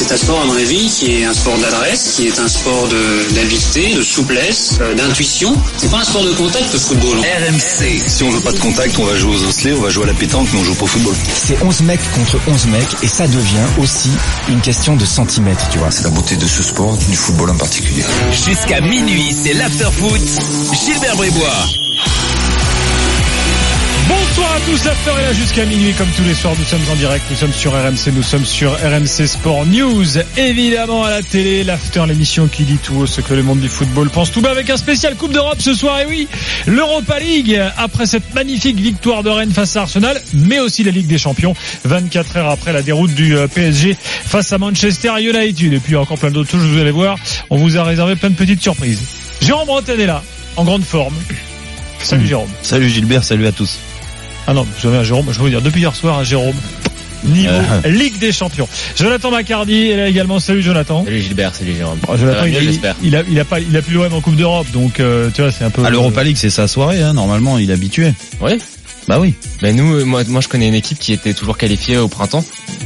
C'est un sport, à mon avis, qui est un sport d'adresse, qui est un sport d'habileté, de souplesse, d'intuition. C'est pas un sport de contact, le football. RMC. Si on veut pas de contact, on va jouer aux osselets, on va jouer à la pétanque, mais on joue pas au football. C'est 11 mecs contre 11 mecs et ça devient aussi une question de centimètres, tu vois. C'est la beauté de ce sport, du football en particulier. Jusqu'à minuit, c'est l'after-foot. Gilbert Brébois. Bonsoir à tous, l'after est là jusqu'à minuit comme tous les soirs, nous sommes en direct, nous sommes sur RMC, nous sommes sur RMC Sport News, évidemment à la télé, l'after, l'émission qui dit tout haut ce que le monde du football pense tout bas avec un spécial Coupe d'Europe ce soir, et oui, l'Europa League, après cette magnifique victoire de Rennes face à Arsenal, mais aussi la Ligue des Champions, 24 heures après la déroute du PSG face à Manchester United, et puis encore plein d'autres choses, vous allez voir, on vous a réservé plein de petites surprises. Jérôme Bretagne est là, en grande forme. Salut Jérôme. Salut Gilbert, salut à tous. Ah non, vous savez, à Jérôme, je vais vous dire, depuis hier soir, à Jérôme, niveau Ligue des Champions. Jonathan Macardy est là également. Salut Jonathan. Salut Gilbert, salut Jérôme. Jonathan, il a plus l'OM en Coupe d'Europe, donc tu vois, c'est un peu. À l'Europa League, c'est sa soirée, hein, normalement, il est habitué. Oui. Bah oui. Ben nous, moi, je connais une équipe qui était toujours qualifiée au printemps.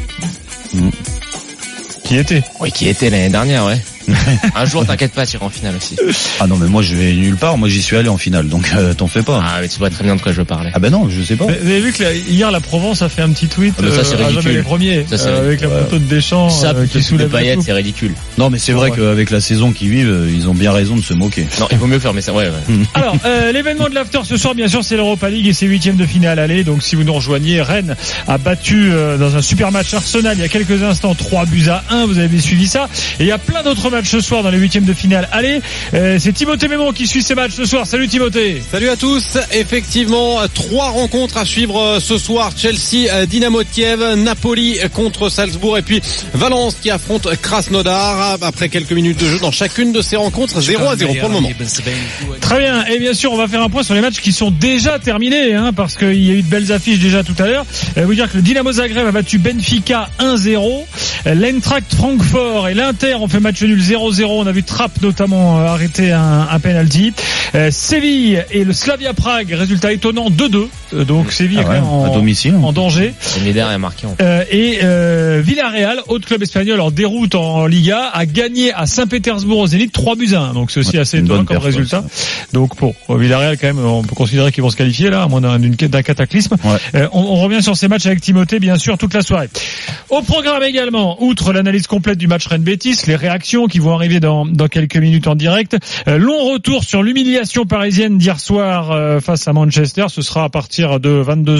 Qui était? Oui, qui était l'année dernière, ouais. Un jour, t'inquiète pas, tu iras en finale aussi. Ah non, mais moi je vais nulle part. Moi j'y suis allé en finale, donc t'en fais pas. Ah, mais tu vois très bien de quoi je veux parler. Ah ben non, je sais pas. Vous avez vu que hier la Provence a fait un petit tweet. Ça c'est ridicule. Les premiers, ça, avec la photo de Deschamps ça, qui soulève de Payet, c'est ridicule. Non, mais c'est vrai qu'avec la saison qu'ils vivent, ils ont bien raison de se moquer. Non, il vaut mieux fermer ça. Ouais. Alors, l'événement de l'after ce soir, bien sûr, c'est l'Europa League et ses huitièmes de finale aller. Donc, si vous nous rejoignez, Rennes a battu dans un super match Arsenal il y a quelques instants 3-1. Vous avez suivi ça. Et il y a plein d'autres matchs ce soir dans les huitièmes de finale. Allez, c'est Timothée Mémon qui suit ces matchs ce soir. Salut Timothée. Salut à tous. Effectivement, 3 rencontres à suivre ce soir. Chelsea, Dynamo de Kiev, Napoli contre Salzbourg et puis Valence qui affronte Krasnodar. Après quelques minutes de jeu dans chacune de ces rencontres, 0-0 pour le moment. Très bien. Et bien sûr, on va faire un point sur les matchs qui sont déjà terminés, hein, parce qu'il y a eu de belles affiches déjà tout à l'heure. Vous dire que le Dynamo Zagreb a battu Benfica 1-0. L'Eintracht Francfort et l'Inter ont fait match nul 0-0. On a vu Trapp notamment arrêter un penalty. Séville et le Slavia Prague, résultat étonnant 2-2. Donc Séville est quand même à domicile, en danger. Méder est marqué. Et Villarreal, autre club espagnol en déroute en Liga, a gagné à Saint-Pétersbourg au Zénith 3-1. Donc c'est aussi assez étonnant comme résultat. Donc pour Villarreal quand même, on peut considérer qu'ils vont se qualifier là, à moins d'un cataclysme. Ouais. On revient sur ces matchs avec Timothée bien sûr toute la soirée. Au programme également, outre l'analyse complète du match Rennes-Betis, les réactions qui vont arriver dans quelques minutes en direct. Long retour sur l'humiliation parisienne d'hier soir face à Manchester. Ce sera à partir de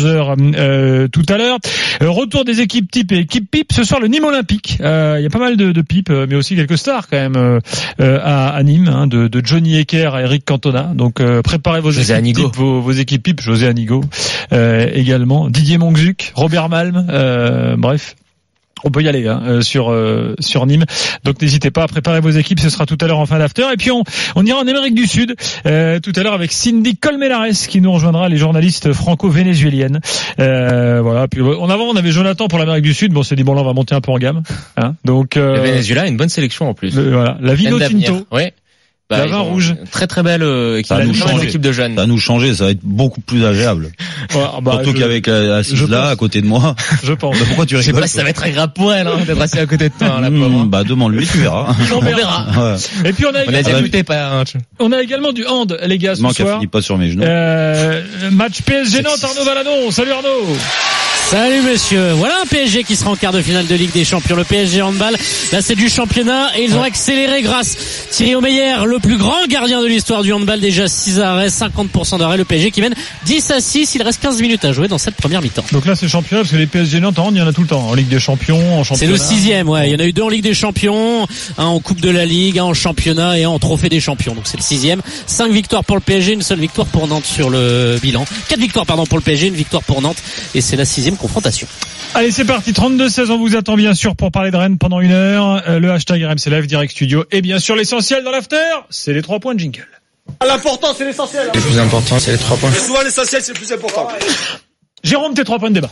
22h tout à l'heure. Retour des équipes type et équipes pipe. Ce soir, le Nîmes Olympique. Il y a pas mal de pipes, mais aussi quelques stars quand même à Nîmes, hein, de Johnny Hecker à Eric Cantona. Donc préparez vos équipes type, vos équipes pipe. José Anigo également. Didier Monxuc, Robert Malm. Bref. On peut y aller sur Nîmes. Donc n'hésitez pas à préparer vos équipes, ce sera tout à l'heure en fin d'after. Et puis on ira en Amérique du Sud tout à l'heure avec Cindy Colmenares qui nous rejoindra, les journalistes franco-vénézuéliennes. Voilà. Puis on avait Jonathan pour l'Amérique du Sud. Bon, on s'est dit bon là on va monter un peu en gamme. Hein. Donc le Venezuela a une bonne sélection en plus. Voilà, la Vino Tinto. Ouais. La vin rouge. Très très belle équipe de jeunes. Ça va nous changer, ça va être beaucoup plus agréable. Surtout qu'avec assise là, à côté de moi. Je pense. Pourquoi tu rigoles? Je sais pas si ça va être agréable pour elle, hein, d'être assis à côté de toi, la pauvre. Bah, demande-lui, tu verras. On verra. Ouais. Et puis on a également du hand, les gars, ce soir. Finit pas sur mes genoux. Match PSG Nantes, Arnaud Valadon. Salut Arnaud. Salut messieurs, voilà un PSG qui sera en quart de finale de Ligue des Champions, le PSG handball, là c'est du championnat et ils ont accéléré grâce Thierry Omeyer, le plus grand gardien de l'histoire du handball, déjà 6 arrêts, 50% d'arrêts, le PSG qui mène 10-6, il reste 15 minutes à jouer dans cette première mi-temps. Donc là c'est le championnat parce que les PSG Nantes, il y en a tout le temps, en Ligue des Champions, en championnat. C'est le 6e, ouais, il y en a eu 2 en Ligue des Champions, un en Coupe de la Ligue, un en championnat et un en Trophée des Champions, donc c'est le 6e, 5 victoires pour le PSG, une seule victoire pour Nantes sur le bilan, 4 victoires pour le PSG, une victoire pour Nantes et c'est la 6e confrontation. Allez, c'est parti. 32-16, on vous attend bien sûr pour parler de Rennes pendant 1 heure. Le hashtag RMC Live Direct Studio. Et bien sûr, l'essentiel dans l'after, c'est les 3 points de jingle. L'important, c'est l'essentiel. Le plus important, c'est les 3 points. Et souvent, l'essentiel, c'est le plus important. Jérôme, tes 3 points de débat.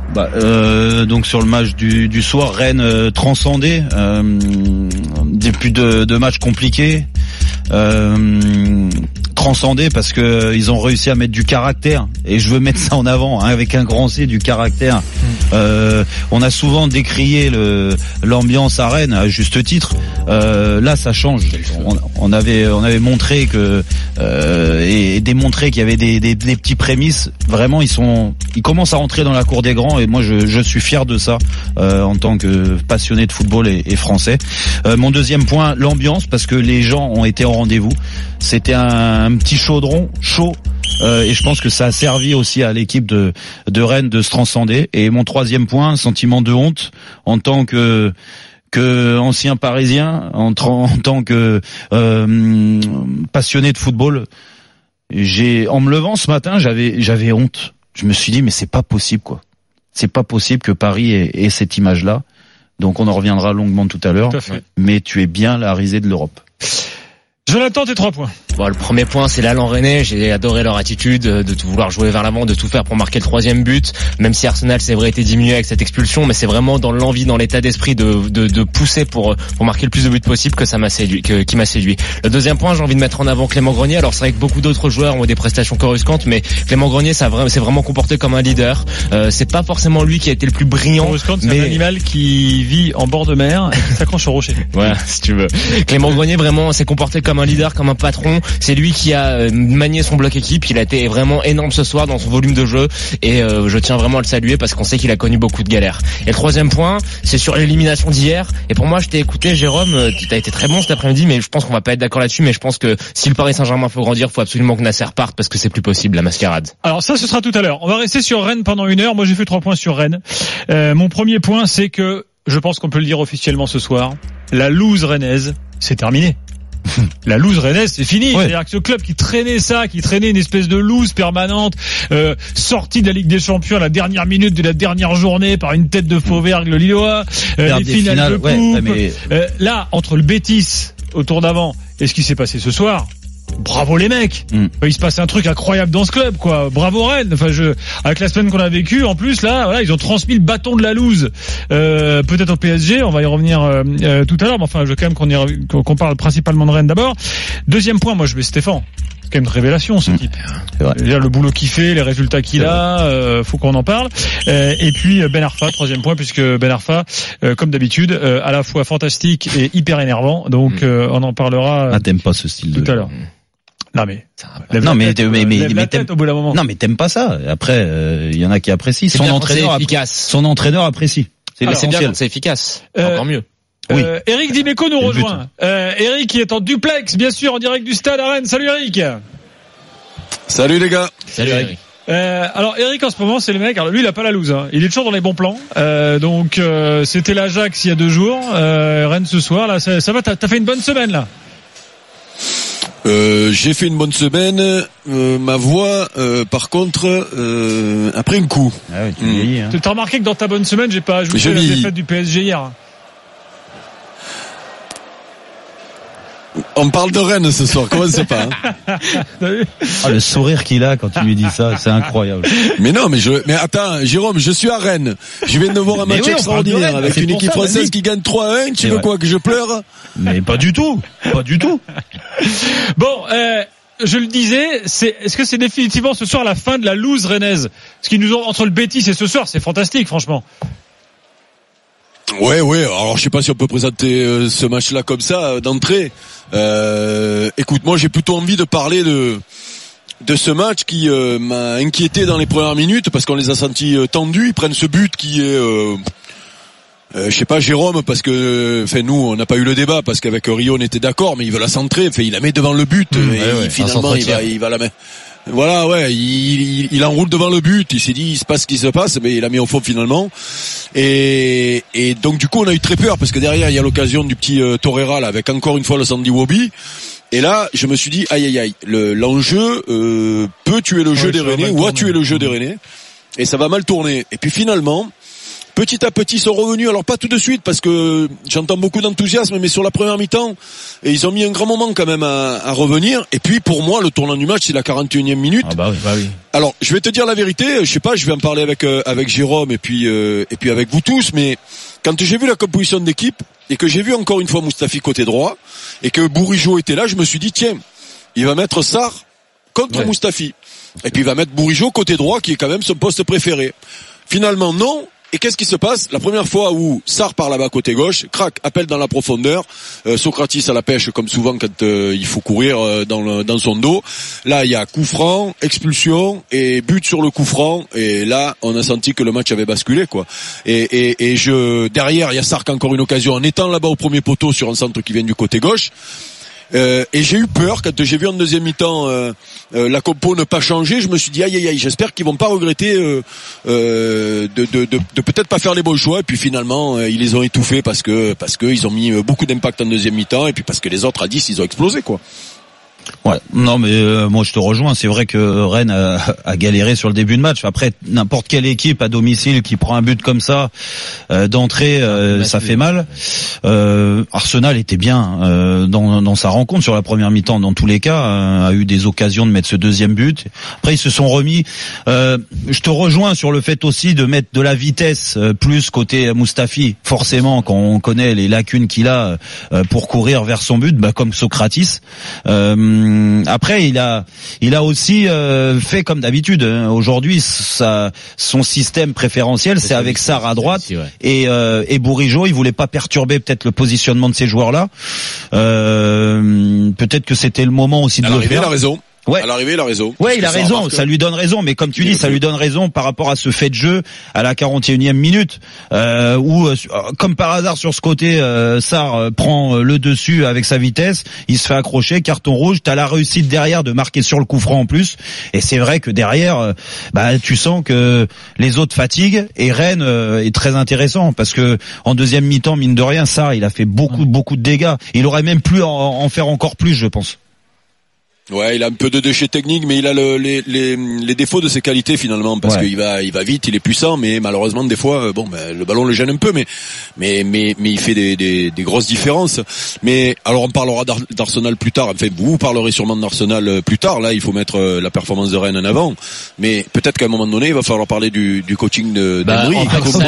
Donc sur le match du soir, Rennes transcendé, début de match compliqué, transcendé parce que ils ont réussi à mettre du caractère, et je veux mettre ça en avant, hein, avec un grand C, du caractère. On a souvent décrié l'ambiance à Rennes à juste titre. Là, ça change. On avait montré que et démontré qu'il y avait des petits prémices. Vraiment, ils commencent à rentrer dans la cour des grands, et moi je suis fier de ça en tant que passionné de football et français. Mon deuxième point, l'ambiance, parce que les gens ont été au rendez-vous. C'était un petit chaudron chaud. Et je pense que ça a servi aussi à l'équipe de Rennes de se transcender. Et mon troisième point, sentiment de honte en tant que ancien parisien, en tant que passionné de football. En me levant ce matin, j'avais honte. Je me suis dit, mais c'est pas possible, quoi. C'est pas possible que Paris ait cette image-là. Donc on en reviendra longuement tout à l'heure. Mais tu es bien la risée de l'Europe. Jonathan, tes 3 points. Bon, le premier point, c'est l'Allan Rennais. J'ai adoré leur attitude de tout vouloir jouer vers l'avant, de tout faire pour marquer le 3e but. Même si Arsenal, c'est vrai, était diminué avec cette expulsion, mais c'est vraiment dans l'envie, dans l'état d'esprit de pousser pour marquer le plus de buts possible que ça m'a séduit, qui m'a séduit. Le deuxième point, j'ai envie de mettre en avant Clément Grenier. Alors c'est vrai que beaucoup d'autres joueurs ont des prestations coruscantes, mais Clément Grenier, s'est vraiment comporté comme un leader. C'est pas forcément lui qui a été le plus brillant. Coruscant, c'est un animal qui vit en bord de mer et qui s'accroche au rocher. Voilà, si tu veux. Clément Grenier vraiment s'est comporté comme un leader, comme un patron. C'est lui qui a manié son bloc équipe. Il a été vraiment énorme ce soir dans son volume de jeu, et je tiens vraiment à le saluer parce qu'on sait qu'il a connu beaucoup de galères. Et le troisième point, c'est sur l'élimination d'hier. Et pour moi, je t'ai écouté, Jérôme, tu as été très bon cet après-midi, mais je pense qu'on va pas être d'accord là-dessus. Mais je pense que si le Paris Saint-Germain faut grandir, faut absolument que Nasser parte, parce que c'est plus possible la mascarade. Alors ça, ce sera tout à l'heure. On va rester sur Rennes pendant 1 heure. Moi, j'ai fait 3 points sur Rennes. Mon premier point, c'est que je pense qu'on peut le dire officiellement ce soir. La loose rennaise, c'est terminé. La loose rennaise, c'est fini. Ouais. C'est-à-dire que ce club qui traînait une espèce de loose permanente, sortie de la Ligue des Champions à la dernière minute de la dernière journée par une tête de Fauvergue, le Lillois, les finales de coupe. Là, entre le Betis au tour d'avant et ce qui s'est passé ce soir, bravo les mecs. Il se passe un truc incroyable dans ce club, quoi. Bravo Rennes. Enfin, avec la semaine qu'on a vécue, en plus là, voilà, ils ont transmis le bâton de la loose. Peut-être au PSG, on va y revenir tout à l'heure. Mais enfin, je veux quand même qu'on parle principalement de Rennes d'abord. Deuxième point, moi je mets Stéphane. C'est quand même une révélation, ce type. C'est-à-dire le boulot qu'il fait, les résultats qu'il a, faut qu'on en parle. Et puis Ben Arfa, troisième point, puisque Ben Arfa, comme d'habitude, à la fois fantastique et hyper énervant. Donc on en parlera. Ah, t'aimes pas ce style tout à l'heure. Non mais t'aimes au bout d'un moment. Non mais t'aimes pas ça. Après il y en a qui apprécient. Son entraîneur apprécie. C'est l'essentiel. C'est efficace. Encore mieux. Oui. Eric Dimeco nous rejoint. Eric qui est en duplex, bien sûr, en direct du stade à Rennes. Salut Eric. Salut les gars. Salut Eric. Alors Eric en ce moment c'est le mec, alors lui il a pas la loose, hein. Il est toujours dans les bons plans. Donc c'était l'Ajax il y a 2 jours, Rennes ce soir. Là ça va, t'as fait une bonne semaine là. J'ai fait une bonne semaine. Ma voix, par contre, a pris un coup. Ah oui, tu vieillis, hein. T'as remarqué que dans ta bonne semaine, j'ai pas ajouté la défaite du PSG hier. On parle de Rennes ce soir, comment c'est pas, hein. Le sourire qu'il a quand tu lui dis ça, c'est incroyable. Mais non, mais attends, Jérôme, je suis à Rennes. Je viens de voir un match extraordinaire avec une équipe française qui gagne 3-1. Tu veux quoi, que je pleure? Mais pas du tout. Pas du tout. Bon, je le disais, est-ce que c'est définitivement ce soir la fin de la loose rennaise? Ce qui nous ont, entre le Betis et ce soir, c'est fantastique, franchement. Ouais. Alors, je sais pas si on peut présenter ce match-là comme ça d'entrée. Écoute, moi, j'ai plutôt envie de parler de ce match qui m'a inquiété dans les premières minutes parce qu'on les a sentis tendus. Ils prennent ce but qui est, je sais pas, Jérôme, parce que, nous, on n'a pas eu le débat parce qu'avec Rio, on était d'accord, mais il veut la centrer. Il la met devant le but et finalement, il va la mettre. Voilà, ouais, il enroule devant le but, il s'est dit, il se passe ce qui se passe, mais il a mis au fond finalement. Et donc, du coup, on a eu très peur, parce que derrière, il y a l'occasion du petit Torreira, là, avec encore une fois le Sandy Wobby. Et là, je me suis dit, aïe, l'enjeu peut tuer le jeu des Rennais, ou a tué le jeu des Rennais, et ça va mal tourner. Et puis finalement, petit à petit, ils sont revenus. Alors pas tout de suite, parce que j'entends beaucoup d'enthousiasme, mais sur la première mi-temps, et ils ont mis un grand moment quand même à revenir. Et puis pour moi, le tournant du match, c'est la 41e minute. Ah bah oui. Alors, je vais te dire la vérité. Je sais pas, je vais en parler avec Jérôme et puis avec vous tous. Mais quand j'ai vu la composition d'équipe et que j'ai vu encore une fois Mustafi côté droit et que Bourigeaud était là, je me suis dit tiens, il va mettre Sarr contre Mustafi. Et puis il va mettre Bourigeaud côté droit, qui est quand même son poste préféré. Finalement, non. Et qu'est-ce qui se passe? La première fois où Sarr part là-bas côté gauche, crac, appelle dans la profondeur, Socrates à la pêche comme souvent quand il faut courir dans son dos. Là, il y a coup franc, expulsion et but sur le coup franc. Et là, on a senti que le match avait basculé, quoi. Et derrière, il y a Sarr qui a encore une occasion en étant là-bas au premier poteau sur un centre qui vient du côté gauche. Et j'ai eu peur quand j'ai vu en deuxième mi-temps la compo ne pas changer. Je me suis dit aïe, j'espère qu'ils vont pas regretter de peut-être pas faire les bons choix. Et puis finalement ils les ont étouffés parce que ils ont mis beaucoup d'impact en deuxième mi-temps et puis parce que les autres à 10 ils ont explosé, quoi. Ouais, non mais moi je te rejoins, c'est vrai que Rennes a galéré sur le début de match. Après n'importe quelle équipe à domicile qui prend un but comme ça d'entrée, ça fait mal. Arsenal était bien dans sa rencontre sur la première mi-temps dans tous les cas, a eu des occasions de mettre ce deuxième but. Après ils se sont remis. Je te rejoins sur le fait aussi de mettre de la vitesse plus côté Mustafi. Forcément quand on connaît les lacunes qu'il a pour courir vers son but, comme Socrates. Après, il a aussi fait comme d'habitude. Aujourd'hui, son système préférentiel, c'est avec Sarr à droite et Bourigeaud. Il voulait pas perturber peut-être le positionnement de ces joueurs-là. Peut-être que c'était le moment aussi de le faire. Il a raison. Ouais. À l'arrivée, il a raison. Ouais, il a raison. Ça lui donne raison. Mais comme tu dis, ça lui donne raison par rapport à ce fait de jeu à la 41e minute, où, comme par hasard sur ce côté, Sarr prend le dessus avec sa vitesse. Il se fait accrocher, carton rouge. T'as la réussite derrière de marquer sur le coup franc en plus. Et c'est vrai que derrière, tu sens que les autres fatiguent. Et Rennes est très intéressant parce que en deuxième mi-temps, mine de rien, Sarr, il a fait beaucoup de dégâts. Il aurait même pu en faire encore plus, je pense. Ouais, il a un peu de déchets techniques, mais il a les défauts de ses qualités finalement, parce qu'il va vite, il est puissant, mais malheureusement des fois, le ballon le gêne un peu, mais il fait des grosses différences. Mais alors on parlera d'Arsenal plus tard. Enfin, vous parlerez sûrement d'Arsenal plus tard. Là, il faut mettre la performance de Rennes en avant, mais peut-être qu'à un moment donné, il va falloir parler du coaching d'Emery.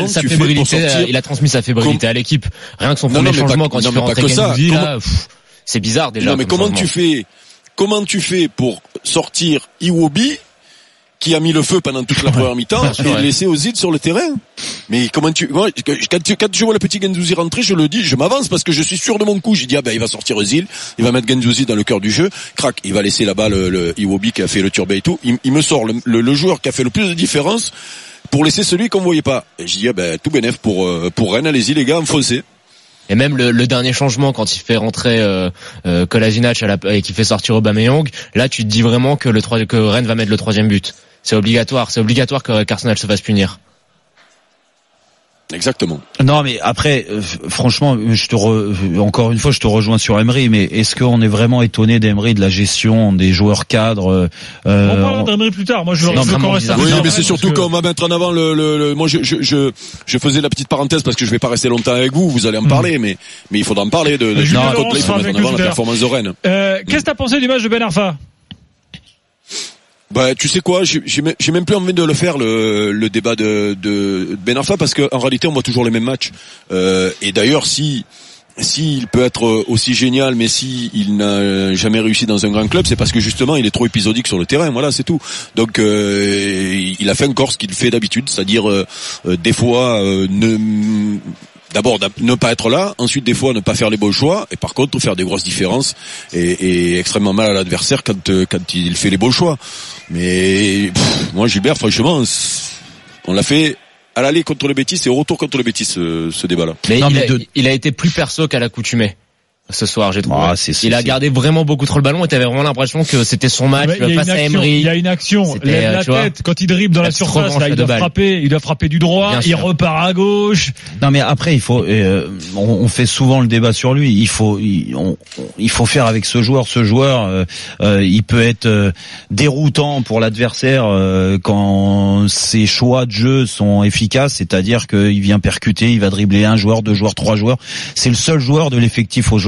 Il a transmis sa fébrilité à l'équipe. Rien que son premier changement quand il fait rentrer Gendouzi, là, c'est bizarre déjà. Non, mais Comment tu fais pour sortir Iwobi, qui a mis le feu pendant toute la première mi-temps, et laisser Ozil sur le terrain? Mais quand je vois le petit Gendouzi rentrer, je le dis, je m'avance parce que je suis sûr de mon coup. J'ai dit, il va sortir Ozil, il va mettre Gendouzi dans le cœur du jeu, crac, il va laisser là-bas le Iwobi qui a fait le turbé et tout. Il me sort le joueur qui a fait le plus de différence pour laisser celui qu'on voyait pas. Et j'ai dit, tout bénef pour Rennes, allez-y les gars, enfoncez. Et même le dernier changement quand il fait rentrer Kolasinac et qui fait sortir Aubameyang, là tu te dis vraiment que Rennes va mettre le troisième but. C'est obligatoire qu'Arsenal se fasse punir. Exactement. Non, mais après, franchement, encore une fois, je te rejoins sur Emery, mais est-ce qu'on est vraiment étonné d'Emery, de la gestion des joueurs cadres? On parlera d'Emery plus tard. Moi, je oui, mais c'est surtout qu'on va mettre en avant moi, je faisais la petite parenthèse parce que je vais pas rester longtemps avec vous allez en parler, mais il faudra en parler de Julien Côtelet, il faut mettre en avant la performance de Rennes. Qu'est-ce que t'as pensé du match de Ben Arfa? Tu sais quoi, j'ai même plus envie de le faire le débat de Ben Arfa parce que en réalité on voit toujours les mêmes matchs. Et d'ailleurs s'il peut être aussi génial, mais il n'a jamais réussi dans un grand club, c'est parce que justement il est trop épisodique sur le terrain. Voilà, c'est tout. Donc il a fait encore ce qu'il fait d'habitude, c'est-à-dire des fois d'abord ne pas être là, ensuite des fois ne pas faire les bons choix, et par contre faire des grosses différences et extrêmement mal à l'adversaire quand il fait les bons choix. Mais moi Gilbert, franchement, on l'a fait à l'aller contre le Betis et au retour contre le Betis ce débat-là. Mais il a été plus perso qu'à l'accoutumée ce soir, j'ai trouvé. Il a gardé vraiment beaucoup trop le ballon et t'avais vraiment l'impression que c'était son match face à Emery. Il y a une action, lève la tête, quand il dribble dans la surface, là, il doit frapper du droit, il repart à gauche. Non, mais après, il faut, on fait souvent le débat sur lui. Il faut faire avec ce joueur. Il peut être déroutant pour l'adversaire quand ses choix de jeu sont efficaces, c'est-à-dire qu'il vient percuter, il va dribbler un joueur, deux joueurs, trois joueurs. C'est le seul joueur de l'effectif aujourd'hui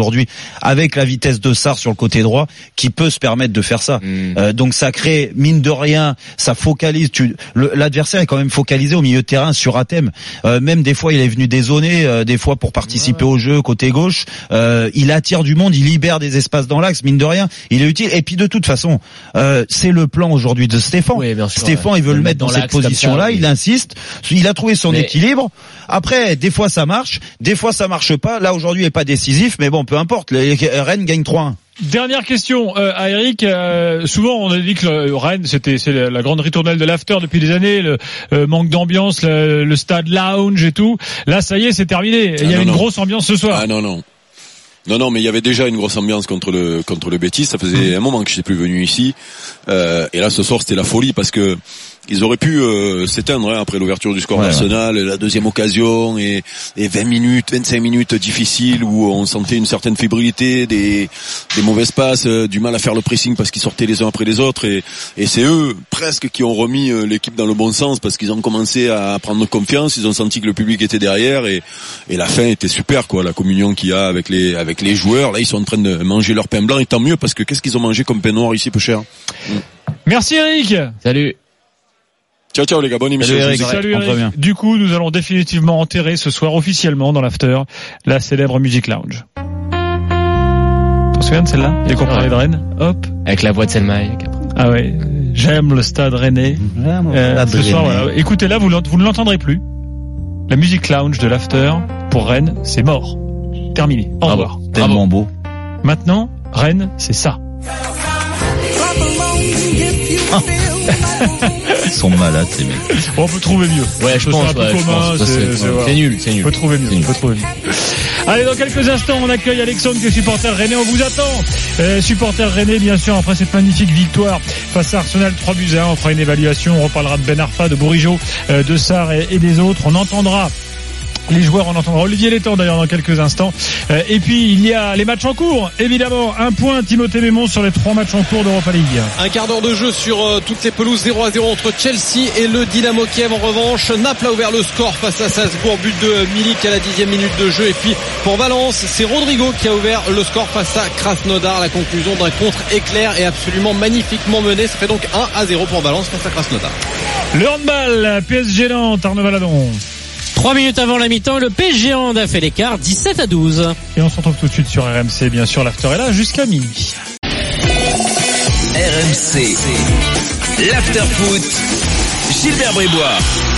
aujourd'hui avec la vitesse de Sarr sur le côté droit qui peut se permettre de faire ça. Donc ça crée, mine de rien, ça focalise. L'adversaire est quand même focalisé au milieu de terrain sur Hatem. Même des fois, il est venu dézoner, des fois pour participer au jeu côté gauche. Il attire du monde, il libère des espaces dans l'axe. Mine de rien, il est utile. Et puis de toute façon, c'est le plan aujourd'hui de Stéphane. Oui, bien sûr, Stéphane, il veut le mettre dans cette position-là. Il insiste. Il a trouvé son équilibre. Après, des fois ça marche, des fois ça marche pas. Là aujourd'hui, il est pas décisif, mais bon, peu importe. Rennes gagne 3-1. Dernière question à Eric. Souvent, on a dit que Rennes, c'est la grande ritournelle de l'after depuis des années. Le manque d'ambiance, le stade lounge et tout. Là, ça y est, c'est terminé. Il y a une grosse ambiance ce soir. Ah non, mais il y avait déjà une grosse ambiance contre le Betis. Ça faisait un moment que je n'étais plus venu ici. Et là, ce soir, c'était la folie parce que ils auraient pu s'éteindre après l'ouverture du score d'Arsenal, la deuxième occasion et 25 minutes difficiles où on sentait une certaine fébrilité, des mauvaises passes, du mal à faire le pressing parce qu'ils sortaient les uns après les autres et c'est eux presque qui ont remis l'équipe dans le bon sens parce qu'ils ont commencé à prendre confiance, ils ont senti que le public était derrière et la fin était super quoi, la communion qu'il y a avec les joueurs. Là, ils sont en train de manger leur pain blanc et tant mieux parce que qu'est-ce qu'ils ont mangé comme pain noir ici peu cher. Merci Eric. Salut. Ciao les gars, bonne émission. Salut Eric. Du coup, nous allons définitivement enterrer ce soir officiellement dans l'after la célèbre Music Lounge. Tu te souviens de celle-là? Dès qu'on parlait de Rennes, hop. Avec la voix de Selma. Ah ouais, j'aime le stade rennais. Ce soir, voilà. Écoutez là, vous ne l'entendrez plus. La Music Lounge de l'after pour Rennes, c'est mort. Terminé. Au revoir. Tellement beau. Maintenant, Rennes, c'est ça. Ils sont malades ces mecs. On peut trouver mieux. Ouais, je pense. C'est nul. On peut trouver mieux. Allez, dans quelques instants, on accueille Alexandre qui est supporter rennais. On vous attend. Supporter rennais, bien sûr, après cette magnifique victoire face à Arsenal 3-1. On fera une évaluation. On reparlera de Ben Arfa, de Bourigeaud, de Sarr et des autres. On entendra les joueurs, on entendra Olivier Létang d'ailleurs dans quelques instants. Et puis il y a les matchs en cours. Évidemment, un point Timothée Mémon sur les 3 matchs en cours d'Europa League. Un quart d'heure de jeu sur toutes les pelouses, 0-0 entre Chelsea et le Dynamo Kiev. En revanche, Naples a ouvert le score face à Salzbourg, but de Milik à la 10e minute de jeu. Et puis pour Valence, c'est Rodrigo qui a ouvert le score face à Krasnodar. La conclusion d'un contre éclair est absolument magnifiquement menée. Ça fait donc 1-0 pour Valence face à Krasnodar. Le handball, PSG Nantes, Arnaud Valadon. 3 minutes avant la mi-temps, le PSG Hand a fait l'écart, 17-12. Et on se retrouve tout de suite sur RMC, bien sûr, l'after est là jusqu'à minuit. RMC, l'after foot, Gilbert Brébois.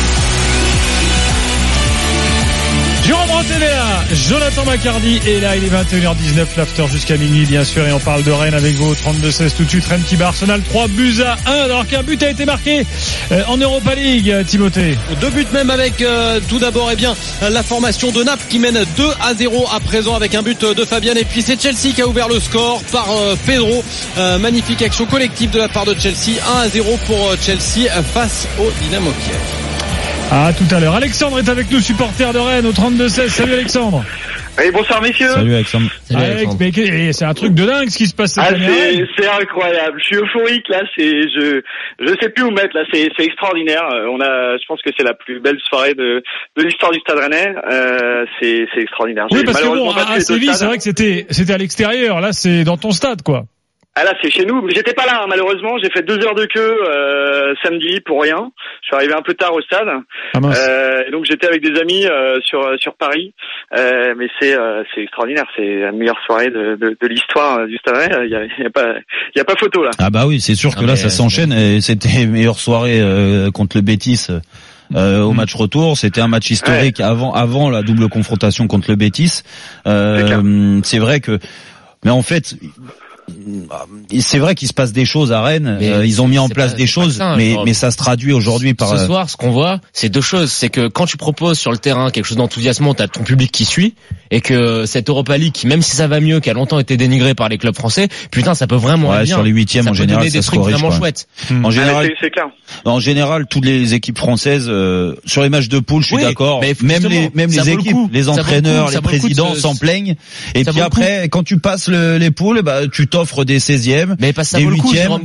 Jérôme Brunel est là, Jonathan Maccardy est là, il est 21h19, l'after jusqu'à minuit bien sûr, et on parle de Rennes avec vous, 32-16 tout de suite, Rennes qui bat Arsenal 3-1, alors qu'un but a été marqué en Europa League, Timothée. 2 buts même avec tout d'abord la formation de Naples qui mène 2-0 à présent avec un but de Fabian, et puis c'est Chelsea qui a ouvert le score par Pedro. Magnifique action collective de la part de Chelsea, 1-0 pour Chelsea face au Dynamo Kiev. À tout à l'heure. Alexandre est avec nous, supporter de Rennes au 32-16. Salut Alexandre. Allez, bonsoir messieurs. Salut Alexandre. Mais c'est un truc de dingue ce qui se passe cette année. C'est incroyable. Je suis euphorique là. Je sais plus où mettre là. C'est extraordinaire. Je pense que c'est la plus belle soirée de l'histoire du Stade Rennais. C'est extraordinaire. Oui, parce que bon, à Séville, c'est vrai que c'était à l'extérieur. Là, c'est dans ton stade, quoi. Ah là, c'est chez nous. J'étais pas là, hein, malheureusement. J'ai fait 2 heures de queue samedi pour rien. Je suis arrivé un peu tard au stade. Ah mince. Et donc j'étais avec des amis sur Paris. Mais c'est extraordinaire. C'est la meilleure soirée de l'histoire du Stade Rennais. Il y a pas photo là. Ah bah oui, c'est sûr que là ça s'enchaîne. Et c'était meilleure soirée contre le Betis. Au match retour, c'était un match historique avant la double confrontation contre le Betis. C'est vrai que, mais en fait. C'est vrai qu'il se passe des choses à Rennes. Ils ont mis en place des choses, mais ça se traduit aujourd'hui par. Ce soir, ce qu'on voit, c'est 2 choses. C'est que quand tu proposes sur le terrain quelque chose d'enthousiasmant, t'as ton public qui suit, et que cette Europa League, qui même si ça va mieux, qui a longtemps été dénigrée par les clubs français, putain, ça peut vraiment aller bien. Sur les 8e en général, ça se corrige. Vraiment chouette. En général, c'est clair. En général, toutes les équipes françaises sur les matchs de poule, je suis d'accord. Même les équipes, les entraîneurs, les présidents s'en plaignent. Et puis après, quand tu passes les poules, bah tu tombes t'offre des 16e, mais pas ça des vaut le coup, 8e. Jérôme,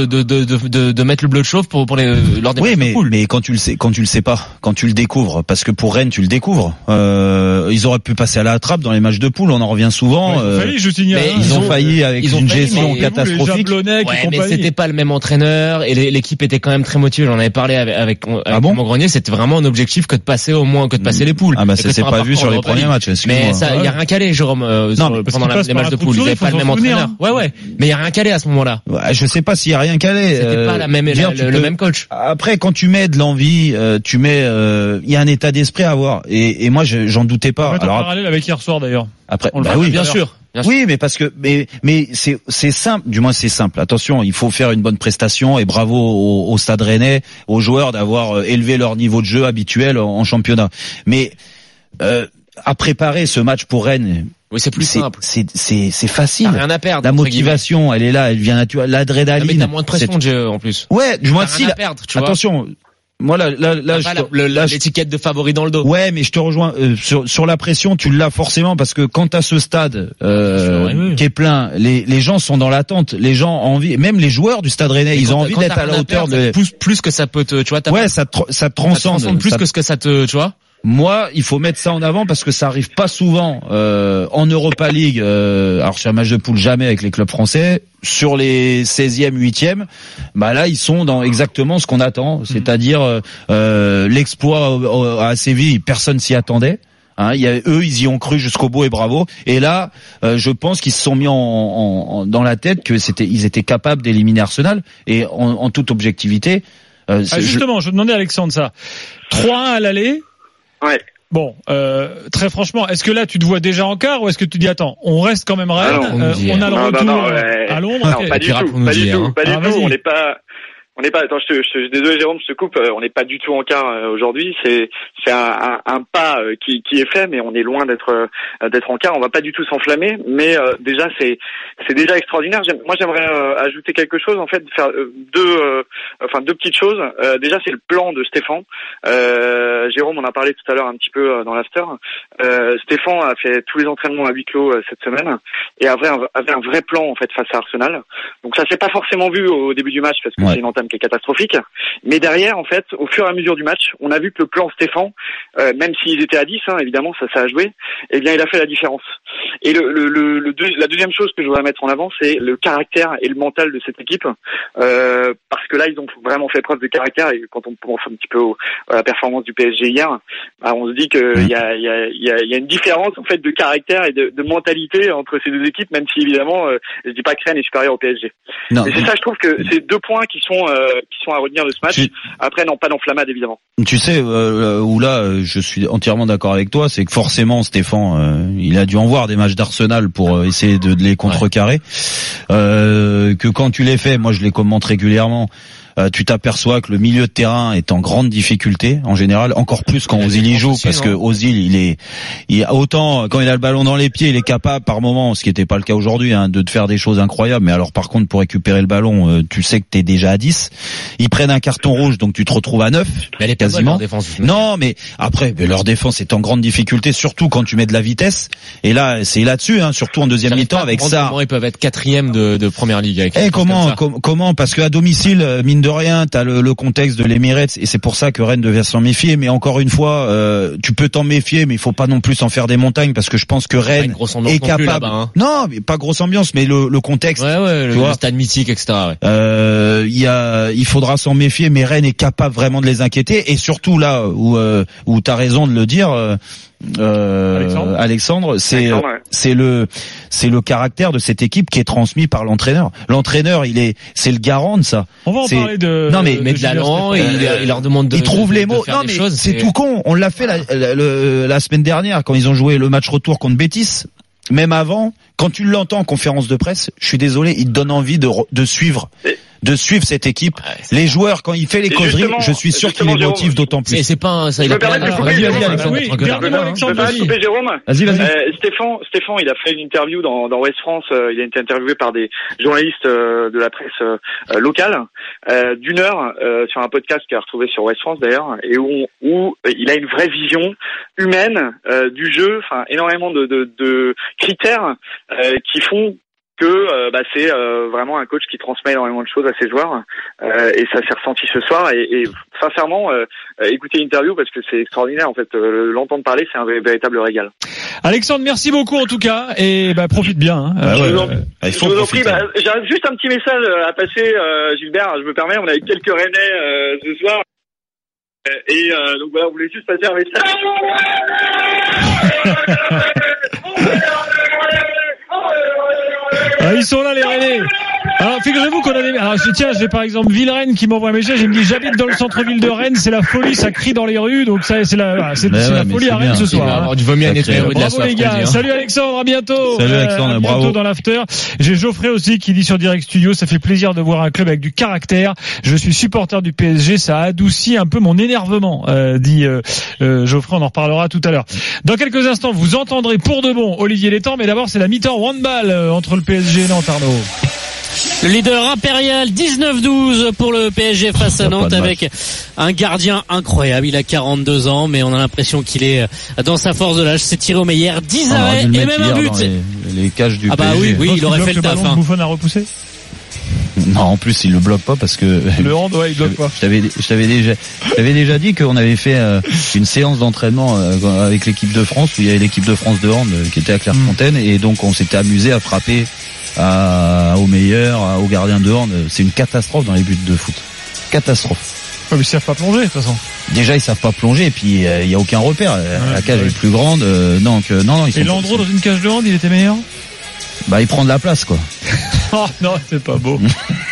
de mettre le bleu de chauffe pour les lors des oui, matchs de poule. mais quand tu le sais pas, quand tu le découvres, parce que pour Rennes tu le découvres. Ils auraient pu passer à la trappe dans les matchs de poule, on en revient souvent. Ils ont failli, je signale. Ils ont failli avec une gestion catastrophique. Ouais, mais c'était pas le même entraîneur et l'équipe était quand même très motivée. J'en avais parlé avec Grenier, c'était vraiment un objectif que de passer les poules. Ah bah ça s'est pas vu sur les premiers matchs. Mais ça, il y a rien calé, Jérôme, pendant les matchs de poule. Ils avaient pas le même entraîneur. Ouais. Mais il y a rien calé à ce moment-là. Ouais, je sais pas s'il y a rien calé. C'était pas le même coach. Après, quand tu mets de l'envie, il y a un état d'esprit à avoir. Et moi, j'en doutais pas. Alors, en parallèle avec hier soir d'ailleurs. Après, oui, bien sûr. Oui, mais parce que, mais c'est simple. Du moins, c'est simple. Attention, il faut faire une bonne prestation et bravo au Stade Rennais, aux joueurs d'avoir élevé leur niveau de jeu habituel en championnat. Mais à préparer ce match pour Rennes. Oui, c'est plus simple. C'est facile. T'as rien à perdre. La motivation, elle est là, elle vient naturelle. L'adrénaline. Mais t'as moins de pression de jeu en plus. Ouais, du moins si. Rien à perdre, tu vois. Attention. Moi là, l'étiquette de favori dans le dos. Ouais, mais je te rejoins sur la pression, tu l'as forcément parce que quand t'as ce stade qui est plein, les gens sont dans l'attente, les gens ont envie, même les joueurs du Stade Rennais, ils ont envie d'être à la hauteur de plus que ça peut te, tu vois, ouais, ça te transcende plus que ce que ça te, tu vois. Moi, il faut mettre ça en avant parce que ça arrive pas souvent en Europa League. Alors sur un match de poule jamais avec les clubs français. Sur les 16e, 8e, bah là ils sont dans exactement ce qu'on attend, c'est-à-dire l'exploit à Séville. Personne s'y attendait. Hein, ils y ont cru jusqu'au bout et bravo. Et là, je pense qu'ils se sont mis dans la tête que ils étaient capables d'éliminer Arsenal. Et en toute objectivité. Justement, je demandais à Alexandre ça. 3-1 à l'aller. Ouais. Bon, très franchement, est-ce que là tu te vois déjà en quart ou est-ce que tu dis attends, on reste quand même Rennes, on a le retour à Londres. Non, pas du tout. On n'est pas. Attends, je suis désolé Jérôme, je te coupe. On n'est pas du tout en quart aujourd'hui. C'est un pas qui est fait, mais on est loin d'être en quart. On va pas du tout s'enflammer, mais déjà c'est déjà extraordinaire. Moi j'aimerais ajouter quelque chose en fait, faire deux petites choses. Déjà c'est le plan de Stéphane. Jérôme on a parlé tout à l'heure un petit peu dans l'after. Stéphane a fait tous les entraînements à huis clos cette semaine et avait un vrai plan en fait face à Arsenal. Donc ça s'est pas forcément vu au début du match parce que c'est une entame qui est catastrophique. Mais derrière, en fait, au fur et à mesure du match, on a vu que le plan Stéphane, même s'ils étaient à 10, évidemment, ça a joué, eh bien, il a fait la différence. Et la deuxième chose que je voudrais mettre en avant, c'est le caractère et le mental de cette équipe, parce que là, ils ont vraiment fait preuve de caractère. Et quand on pense un petit peu à la performance du PSG hier, bah, on se dit qu'il y a une différence en fait de caractère et de mentalité entre ces deux équipes, même si évidemment, je dis pas que Rennes est supérieur au PSG. Non. Et c'est ça, je trouve que c'est deux points qui sont à retenir de ce match. Après, non, pas d'enflammade évidemment. Tu sais où là, je suis entièrement d'accord avec toi, c'est que forcément Stéphane, il a dû en voir des matchs d'Arsenal pour essayer de les contrecarrer. Que quand tu les fais, moi je les commente régulièrement. Tu t'aperçois que le milieu de terrain est en grande difficulté en général, encore plus quand Ozil y joue, parce que Ozil il autant quand il a le ballon dans les pieds, il est capable par moment, ce qui n'était pas le cas aujourd'hui, de te faire des choses incroyables, mais alors par contre pour récupérer le ballon, tu sais que t'es déjà à 10. Ils prennent un carton rouge, donc tu te retrouves à 9 mais elle est quasiment. Non, mais après leur défense est en grande difficulté, surtout quand tu mets de la vitesse. Et là c'est là-dessus, surtout en deuxième mi-temps avec ça. Ils peuvent être 4e de première ligue. Avec comment parce que à domicile, mine de rien, t'as le contexte de l'Emirates et c'est pour ça que Rennes devait s'en méfier. Mais encore une fois, tu peux t'en méfier, mais il faut pas non plus en faire des montagnes parce que je pense que Rennes est capable. Non, mais pas grosse ambiance, mais le contexte. Le stade mythique, etc. Il faudra s'en méfier, mais Rennes est capable vraiment de les inquiéter et surtout là où t'as raison de le dire. Alexandre, c'est le caractère de cette équipe qui est transmis par l'entraîneur. L'entraîneur, c'est le garant de ça. On va en parler de. Non mais met de l'allant, il leur demande il trouve les mots. Non mais c'est tout con. On l'a fait la semaine dernière quand ils ont joué le match retour contre Betis. Même avant, quand tu l'entends en conférence de presse, je suis désolé, il te donne envie de suivre. De suivre cette équipe, les joueurs quand il fait les causeries, je suis sûr qu'il les motive d'autant plus. Et c'est pas un, ça il a pas. Vas-y Jérôme. Vas-y. Stéphane, il a fait une interview dans Ouest France. Il a été interviewé par des journalistes de la presse locale d'1 heure sur un podcast qu'il a retrouvé sur Ouest France d'ailleurs, et où il a une vraie vision humaine du jeu, enfin énormément de critères qui font que c'est vraiment un coach qui transmet énormément de choses à ses joueurs et ça s'est ressenti ce soir et sincèrement écoutez l'interview parce que c'est extraordinaire en fait, l'entendre parler c'est un véritable régal. Alexandre, merci beaucoup en tout cas et profite bien. Je vous en prie, j'arrive juste un petit message à passer, Gilbert, je me permets, on a eu quelques Rennais ce soir. Et donc voilà, on voulait juste passer un message. Ils sont là les Rennais. Alors figurez-vous qu'on a des... Alors j'ai par exemple Villerennes qui m'envoie un message, il me dit j'habite dans le centre-ville de Rennes, c'est la folie, ça crie dans les rues, donc ça c'est la folie à Rennes ce soir. Du vomi à nettoyer rue de la Bravo les gars, salut Alexandre, à bientôt. Salut Alexandre, à bientôt dans l'after. J'ai Geoffrey aussi qui dit sur Direct Studio, ça fait plaisir de voir un club avec du caractère. Je suis supporter du PSG, ça adoucit un peu mon énervement, dit Geoffrey, on en reparlera tout à l'heure. Dans quelques instants, vous entendrez pour de bon Olivier Létang, mais d'abord c'est la mi-temps handball entre le PSG et Nantes, Arnaud. Le leader impérial, 19-12 pour le PSG face à Nantes avec un gardien incroyable. Il a 42 ans, mais on a l'impression qu'il est dans sa force de l'âge. C'est Thierry Omeyer, 10 arrêts et même un but. Les cages du PSG. Oui, il aurait fait le taf. Buffon a repoussé. Non, en plus il le bloque pas parce que le hand, il bloque pas. Je t'avais déjà dit qu'on avait fait une séance d'entraînement avec l'équipe de France où il y avait l'équipe de France de hand qui était à Clairefontaine et donc on s'était amusé à frapper au meilleur, au gardien de hand. C'est une catastrophe dans les buts de foot. Catastrophe. Mais ils savent pas plonger de toute façon. Déjà ils savent pas plonger et puis il y a aucun repère. La cage est plus grande, donc non. Et Landreau dans une cage de hand, il était meilleur. Il prend de la place quoi. Oh non, c'est pas beau.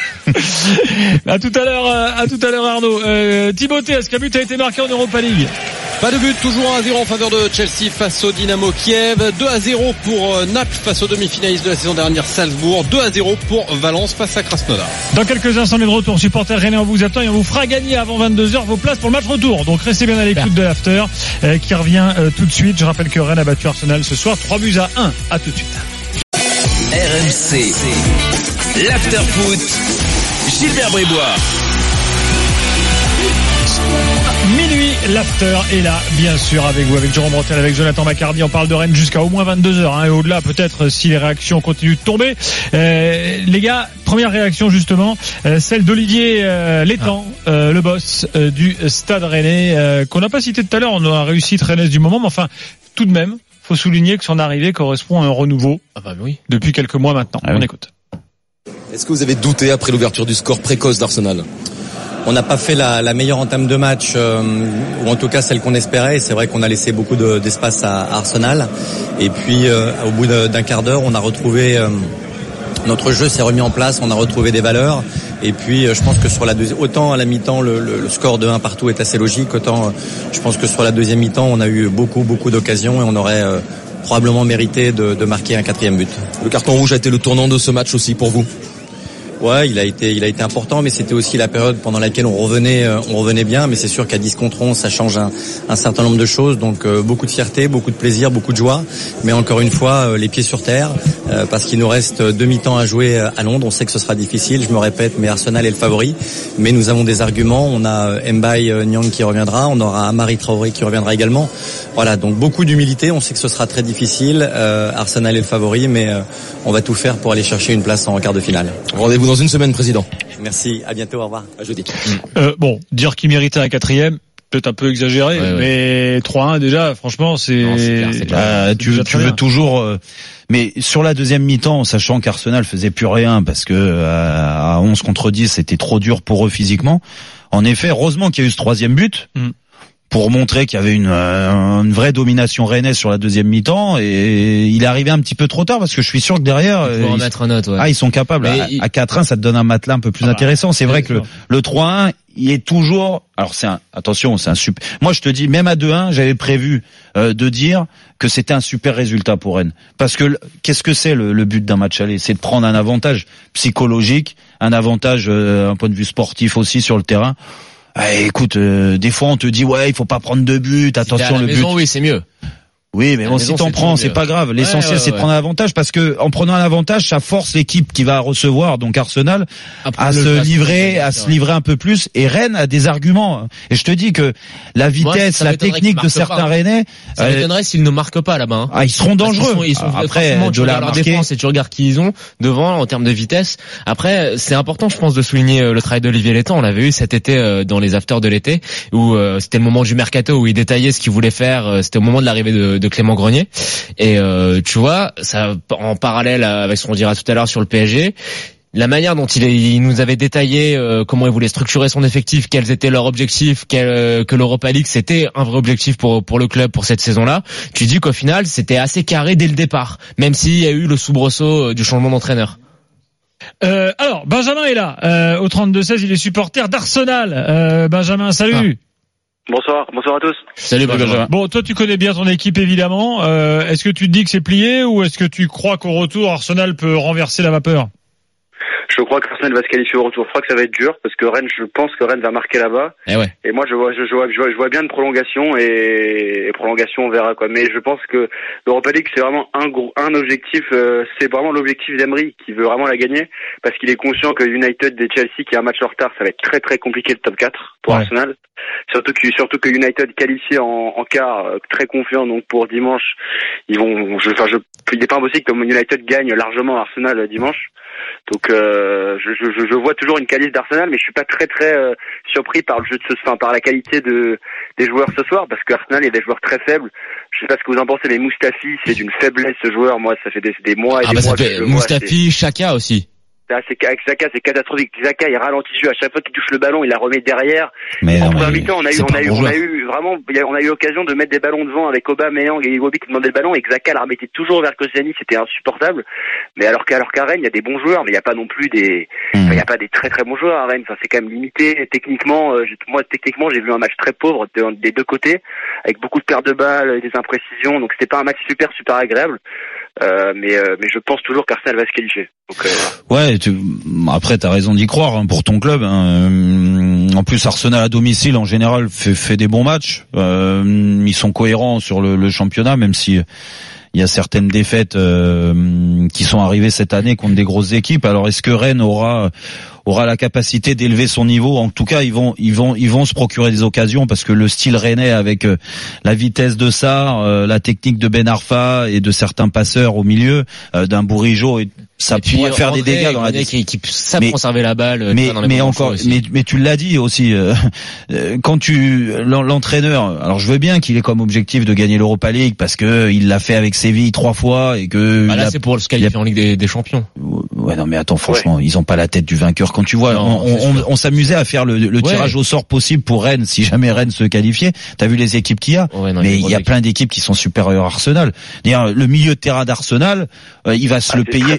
À tout à l'heure Arnaud. Timothée, est-ce qu'un but a été marqué en Europa League? Pas de but, toujours 1-0 en faveur de Chelsea face au Dynamo Kiev, 2-0 pour Naples face aux demi-finalistes de la saison dernière Salzbourg, 2-0 pour Valence face à Krasnodar. Dans quelques instants, les retours supporters rennais, on vous attend et on vous fera gagner avant 22h vos places pour le match retour. Donc restez bien à l'écoute de l'after qui revient tout de suite. Je rappelle que Rennes a battu Arsenal ce soir 3-1. À tout de suite. RMC, l'after foot, Gilbert Brébois. Minuit, l'after est là, bien sûr, avec vous, avec Jérôme Bretel, avec Jonathan Maccardy. On parle de Rennes jusqu'à au moins 22h, et au-delà, peut-être, si les réactions continuent de tomber. Les gars, première réaction, justement, celle d'Olivier Létang, le boss du Stade Rennais, qu'on n'a pas cité tout à l'heure. On a réussi Rennes du moment, mais enfin, tout de même, faut souligner que son arrivée correspond à un renouveau depuis quelques mois maintenant. On écoute. Est-ce que vous avez douté après l'ouverture du score précoce d'Arsenal ? On n'a pas fait la meilleure entame de match, ou en tout cas celle qu'on espérait. Et c'est vrai qu'on a laissé beaucoup d'espace à Arsenal. Et puis au bout d'un quart d'heure, on a retrouvé notre jeu s'est remis en place, on a retrouvé des valeurs. Et puis je pense que sur la deuxième, autant à la mi-temps le score de 1 partout est assez logique, autant je pense que sur la deuxième mi-temps on a eu beaucoup d'occasions et on aurait probablement mérité de marquer un 4e but. Le carton rouge a été le tournant de ce match aussi pour vous? Ouais, il a été important, mais c'était aussi la période pendant laquelle on revenait bien. Mais c'est sûr qu'à 10 contre 11, ça change un certain nombre de choses. Donc beaucoup de fierté, beaucoup de plaisir, beaucoup de joie. Mais encore une fois, les pieds sur terre, parce qu'il nous reste demi-temps à jouer à Londres. On sait que ce sera difficile, je me répète, mais Arsenal est le favori. Mais nous avons des arguments. On a Mbaye Niang qui reviendra, on aura Amari Traoré qui reviendra également. Voilà, donc beaucoup d'humilité. On sait que ce sera très difficile. Arsenal est le favori, mais on va tout faire pour aller chercher une place en quart de finale. Rendez-vous dans une semaine, président. Merci, à bientôt, au revoir. À jeudi. Bon, dire qu'il méritait un 4e, peut-être un peu exagéré, mais 3-1 déjà, franchement, c'est clair. Tu veux toujours mais sur la deuxième mi-temps, sachant qu'Arsenal faisait plus rien parce que à 11 contre 10, c'était trop dur pour eux physiquement. En effet, heureusement qu'il y a eu ce 3e but. Pour montrer qu'il y avait une vraie domination rennaise sur la deuxième mi-temps, et il est arrivé un petit peu trop tard parce que je suis sûr que derrière ils sont capables. À 4-1, ça te donne un matelas un peu plus intéressant. C'est vrai que le 3-1, il est toujours. Alors c'est un super. Moi je te dis, même à 2-1, j'avais prévu de dire que c'était un super résultat pour Rennes, parce que qu'est-ce que c'est le but d'un match aller? C'est de prendre un avantage psychologique, un avantage d'un point de vue sportif aussi sur le terrain. Écoute, des fois on te dit il faut pas prendre de but, attention le but. Oui, c'est mieux. Oui, mais bon, si t'en prends, c'est pas grave. L'essentiel, c'est de prendre un avantage parce que en prenant un avantage, ça force l'équipe qui va recevoir, donc Arsenal, à se livrer un peu plus. Et Rennes a des arguments. Et je te dis que la vitesse, la technique de certains Rennais. Ça m'étonnerait s'ils ne marquent pas là-bas. Hein. Ah, ils seront dangereux. Ils sont après tu regardes leur défense et tu regardes qui ils ont devant en termes de vitesse. Après, c'est important, je pense, de souligner le travail d'Olivier Létang. On l'avait eu cet été dans les afters de l'été, où c'était le moment du mercato où il détaillait ce qu'il voulait faire. C'était au moment de l'arrivée de Clément Grenier. Et tu vois, ça en parallèle avec ce qu'on dira tout à l'heure sur le PSG, la manière dont il nous avait détaillé comment il voulait structurer son effectif, quels étaient leurs objectifs, que l'Europa League c'était un vrai objectif pour le club pour cette saison-là. Tu dis qu'au final, c'était assez carré dès le départ, même s'il y a eu le soubresaut du changement d'entraîneur. Alors, Benjamin est là. Au 32-16, il est supporter d'Arsenal. Benjamin, salut. Bonsoir à tous. Salut Benjamin. Bon, toi tu connais bien ton équipe évidemment. Est-ce que tu te dis que c'est plié ou est-ce que tu crois qu'au retour Arsenal peut renverser la vapeur? Je crois qu'Arsenal va se qualifier au retour. Je crois que ça va être dur parce que Rennes, je pense que Rennes va marquer là-bas. Et moi, je vois bien une prolongation et prolongation, on verra quoi. Mais je pense que l'Europa League, c'est vraiment un objectif. C'est vraiment l'objectif d'Emery qui veut vraiment la gagner parce qu'il est conscient que United et Chelsea qui a un match en retard, ça va être très très compliqué le top 4 pour Arsenal. Surtout que United qualifié en quart, très confiant. Donc pour dimanche, il n'est pas impossible que United gagne largement Arsenal dimanche. Donc je vois toujours une qualité d'Arsenal, mais je suis pas très surpris par le jeu par la qualité des joueurs ce soir, parce qu'Arsenal il y a des joueurs très faibles. Je sais pas ce que vous en pensez, mais Mustafi c'est d'une faiblesse ce joueur. Moi ça fait des mois et des mois que je le vois. Mustafi, Xhaka aussi. Avec Xhaka, c'est catastrophique. Xhaka, il ralentit le jeu. À chaque fois qu'il touche le ballon, il la remet derrière. Mais en première mi-temps, on a eu l'occasion de mettre des ballons devant avec Aubameyang et Iwobi qui demandaient le ballon et Xhaka la remettait toujours vers Koscielny. C'était insupportable. Mais alors qu'à Rennes, il y a des bons joueurs, mais il n'y a pas non plus il y a pas des très très bons joueurs à Rennes. Enfin, c'est quand même limité. Techniquement, techniquement, j'ai vu un match très pauvre des deux côtés, avec beaucoup de pertes de balles, des imprécisions. Donc c'était pas un match super agréable. Mais je pense toujours qu'Arsenal va se qualifier. Donc, après t'as raison d'y croire pour ton club. En plus Arsenal à domicile en général fait des bons matchs. Ils sont cohérents sur le championnat, même si il y a certaines défaites qui sont arrivées cette année contre des grosses équipes. Alors est-ce que Rennes aura la capacité d'élever son niveau? En tout cas, ils vont se procurer des occasions parce que le style rennais avec la vitesse de Sarr, la technique de Ben Arfa et de certains passeurs au milieu, d'un Bourigeaud, ça pourrait faire des dégâts dans la défense. Qui savent conserver la balle. Mais tu l'as dit aussi, quand l'entraîneur, alors je veux bien qu'il ait comme objectif de gagner l'Europa League parce que il l'a fait avec Séville 3 fois et que là c'est pour se qualifier en Ligue des Champions. Ouais, non mais attends, franchement, ils ont pas la tête du vainqueur. Quand tu vois, on s'amusait à faire le tirage au sort possible pour Rennes si jamais Rennes se qualifiait. T'as vu les équipes qu'il y a? Mais il y a plein d'équipes qui sont supérieures à Arsenal. D'ailleurs, le milieu de terrain d'Arsenal, il va se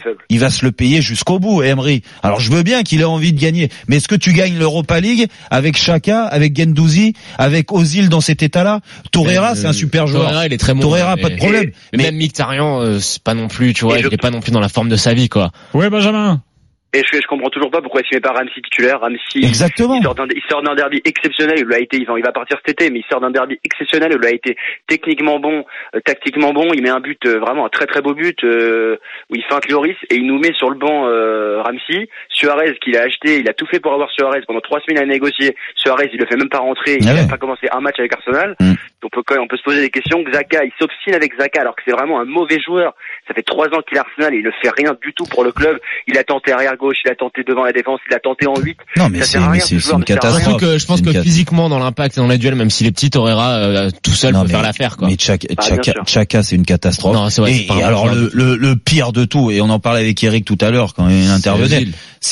le payer jusqu'au bout, Emery. Alors je veux bien qu'il ait envie de gagner, mais est-ce que tu gagnes l'Europa League avec Xhaka, avec Guendouzi, avec Ozil dans cet état-là? Torreira, c'est un super joueur. Torreira, il est très bon. Torreira, pas de problème. Mais même Mkhitaryan, c'est pas non plus, tu vois, il est pas non plus dans la forme de sa vie, quoi. Ouais, Benjamin. Et je comprends toujours pas pourquoi il se met pas Ramsey titulaire. Ramsey, exactement. Il sort d'un derby exceptionnel. Il va partir cet été, mais il sort d'un derby exceptionnel. Il a été techniquement bon, tactiquement bon. Il met un but, vraiment un très très beau but, où il feinte Lloris et il nous met sur le banc, Ramsey. Suarez, qu'il a acheté, il a tout fait pour avoir Suarez pendant 3 semaines à négocier. Suarez, il le fait même pas rentrer. Il a pas commencé un match avec Arsenal. Donc, on peut se poser des questions. Xhaka, il s'obstine avec Xhaka alors que c'est vraiment un mauvais joueur. Ça fait 3 ans qu'il est Arsenal et il ne fait rien du tout pour le club. Il a tenté arrière gauche, il a tenté devant la défense, il a tenté en 8. Non, mais c'est une catastrophe. Je pense que physiquement, dans l'impact et dans les duels, même s'il est petit, Torreira, tout seul peut faire l'affaire, quoi. Mais Xhaka, c'est une catastrophe. Non, c'est vrai, et alors, le pire de tout, et on en parlait avec Eric tout à l'heure quand il intervenait,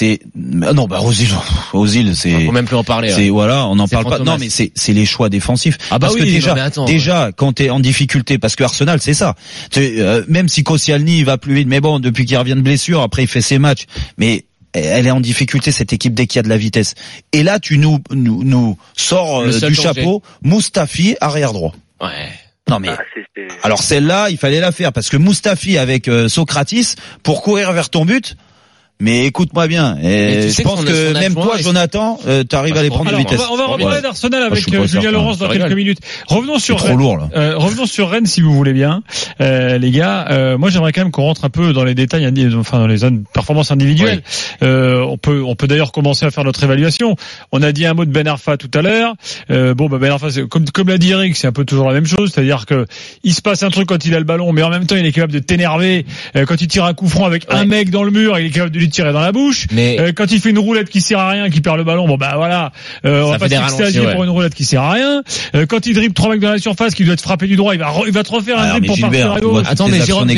Ozil, c'est. Faut même plus en parler. C'est, voilà, on n'en parle pas. Non, mais c'est les choix défensifs. Parce que déjà, quand t'es en difficulté, parce que Arsenal, c'est ça. Même si Koscielny va plus vite, mais bon, depuis qu'il revient de blessure, après il fait ses matchs, mais elle est en difficulté, cette équipe, dès qu'il y a de la vitesse. Et là, tu nous sors du chapeau Mustafi, arrière droit. Ouais. Non mais alors celle-là, il fallait la faire parce que Mustafi avec Socrates pour courir vers ton but. Mais écoute-moi bien, et je pense que même toi, Jonathan, t'arrives à les prendre de vitesse. On va reparler d'Arsenal avec Julien Laurence dans quelques minutes. Revenons sur Rennes. Revenons sur Rennes si vous voulez bien, les gars. Moi, j'aimerais quand même qu'on rentre un peu dans les détails, enfin dans les performances individuelles. On peut d'ailleurs commencer à faire notre évaluation. On a dit un mot de Ben Arfa tout à l'heure. Ben Arfa, comme l'a dit Eric, c'est un peu toujours la même chose, c'est-à-dire que il se passe un truc quand il a le ballon, mais en même temps, il est capable de t'énerver. Quand il tire un coup franc avec un mec dans le mur, il est capable de lui tirer dans la bouche. Mais quand il fait une roulette qui sert à rien, qui perd le ballon, on va pas s'extasier pour une roulette qui sert à rien. Quand il dribble 3 mecs dans la surface, qui doit être frappé du droit, il va te refaire un dribble pour partir à gauche. Attends, mais Jérôme,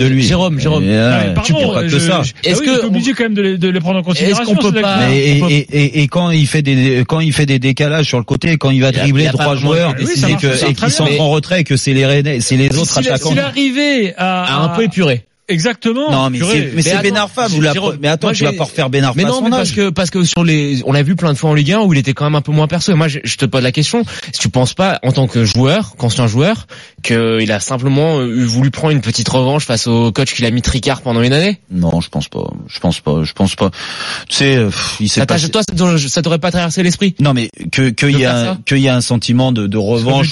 tu crois pas que ça. Est-ce que t'es obligé quand même de les prendre en considération? Est-ce qu'on peut pas et quand il fait des décalages sur le côté, quand il va dribbler 3 joueurs et qu'ils sont en retrait, que c'est les autres attaquants. S'il arrivait à un peu épuré. Exactement. Non, mais c'est Ben Arfa, mais attends, tu vas pas refaire Ben Arfa. Mais non, mais parce que sur on l'a vu plein de fois en Ligue 1 où il était quand même un peu moins perso. Et moi, je te pose la question. Si tu penses pas, en tant que joueur, qu'ancien joueur, qu'il a simplement voulu prendre une petite revanche face au coach qu'il a mis Tricard pendant une année? Non, je pense pas. Tu sais, il s'est passé... Toi, ça t'aurait pas traversé l'esprit? Non, mais qu'il y a un sentiment de revanche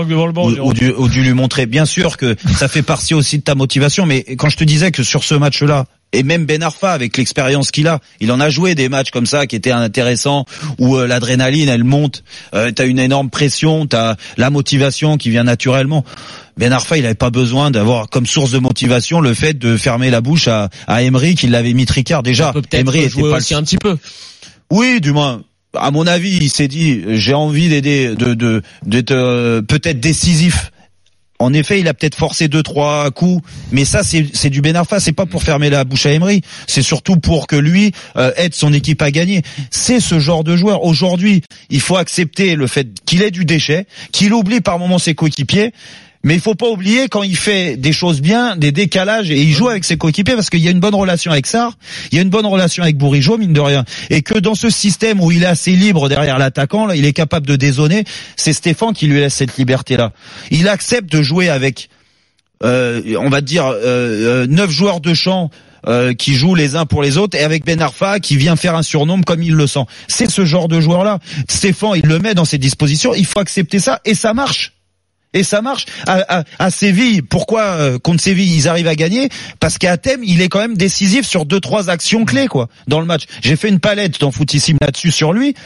ou dû lui montrer. Bien sûr que ça fait partie aussi de ta motivation, mais quand je te disais que sur ce match-là, et même Ben Arfa avec l'expérience qu'il a, il en a joué des matchs comme ça qui étaient intéressants où l'adrénaline elle monte, t'as une énorme pression, t'as la motivation qui vient naturellement. Ben Arfa, il avait pas besoin d'avoir comme source de motivation le fait de fermer la bouche à Emery qui l'avait mis tricard déjà. Emery était pas aussi un petit peu. Oui, du moins. À mon avis, il s'est dit j'ai envie d'aider, d'être peut-être décisif. En effet, il a peut-être forcé 2-3 coups, mais ça c'est du Ben Arfa, c'est pas pour fermer la bouche à Emery, c'est surtout pour que lui aide son équipe à gagner. C'est ce genre de joueur. Aujourd'hui, il faut accepter le fait qu'il ait du déchet, qu'il oublie par moments ses coéquipiers. Mais il faut pas oublier quand il fait des choses bien, des décalages, et il joue avec ses coéquipiers parce qu'il y a une bonne relation avec Sarr, il y a une bonne relation avec Bourigeaud, mine de rien. Et que dans ce système où il est assez libre derrière l'attaquant, là, il est capable de dézonner, c'est Stéphane qui lui laisse cette liberté-là. Il accepte de jouer avec, on va dire, 9 joueurs de champ, qui jouent les uns pour les autres, et avec Ben Arfa qui vient faire un surnombre comme il le sent. C'est ce genre de joueur-là. Stéphane, il le met dans ses dispositions, il faut accepter ça, et ça marche. Et ça marche. À Séville, pourquoi contre Séville ils arrivent à gagner? Parce qu'à Thème, il est quand même décisif sur 2-3 actions clés dans le match. J'ai fait une palette dans Footissime là-dessus sur lui.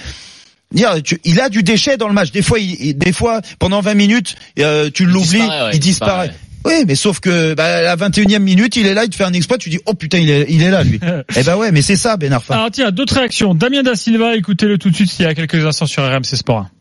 Il a du déchet dans le match. Des fois pendant 20 minutes, tu l'oublies, il disparaît. Oui, mais sauf que à la 21e minute, il est là, il te fait un exploit, tu dis oh putain, il est là lui. Eh ben ouais, mais c'est ça Ben Arfa. Alors tiens, d'autres réactions. Damien Da Silva, écoutez-le tout de suite il y a quelques instants sur RMC Sport 1.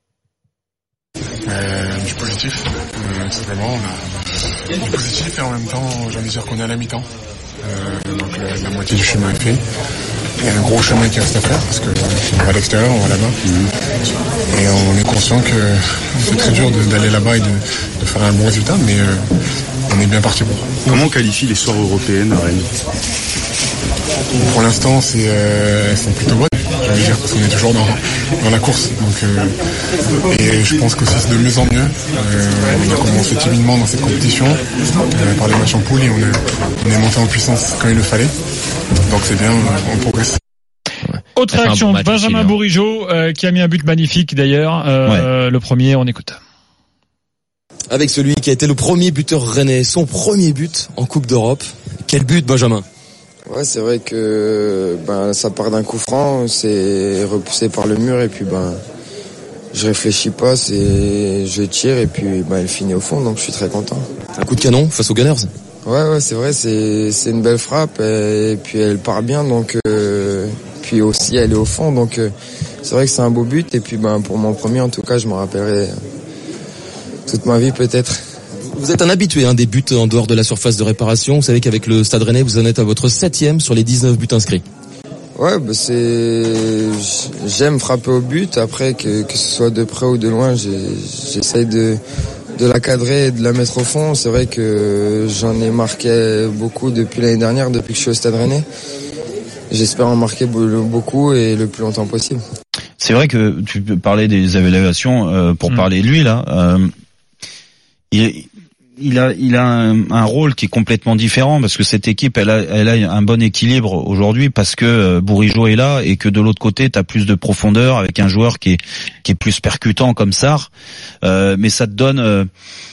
Du positif, simplement on a du positif et en même temps j'ai envie de dire qu'on est à la mi-temps, donc la moitié du chemin est fait. Il y a un gros chemin qui reste à faire parce que on va à l'extérieur, on va là-bas et on est conscient que c'est très dur d'aller là-bas et de faire un bon résultat, mais on est bien parti pour. Comment on qualifie les soirées européennes à Rennes? Pour l'instant elles sont plutôt bonnes, je veux dire, parce qu'on est toujours dans la course, donc et je pense qu'aussi c'est de mieux en mieux. On a commencé timidement dans cette compétition par les matchs en poule et on est monté en puissance quand il le fallait, donc c'est bien, on progresse. Autre réaction, Benjamin Bourigeaud qui a mis un but magnifique d'ailleurs, le premier, on écoute. Avec celui qui a été le premier buteur rennais, son premier but en Coupe d'Europe. Quel but, Benjamin? Ouais, c'est vrai que ça part d'un coup franc, c'est repoussé par le mur et puis je réfléchis pas, je tire et puis elle finit au fond, donc je suis très content. Un coup de canon face aux Gunners? Ouais, c'est vrai, c'est une belle frappe et puis elle part bien, donc puis aussi elle est au fond, donc c'est vrai que c'est un beau but et puis pour mon premier en tout cas je me rappellerai toute ma vie peut-être. Vous êtes un habitué des buts en dehors de la surface de réparation. Vous savez qu'avec le Stade Rennais, vous en êtes à votre 7e sur les 19 buts inscrits. Ouais, j'aime frapper au but. Après, que ce soit de près ou de loin, j'essaye de la cadrer et de la mettre au fond. C'est vrai que j'en ai marqué beaucoup depuis l'année dernière, depuis que je suis au Stade Rennais. J'espère en marquer beaucoup et le plus longtemps possible. C'est vrai que tu peux parler des évaluations pour parler de lui là. il a un rôle qui est complètement différent parce que cette équipe elle a un bon équilibre aujourd'hui parce que Bourigeaud est là et que de l'autre côté t'as plus de profondeur avec un joueur qui est plus percutant comme Sarr, mais ça te donne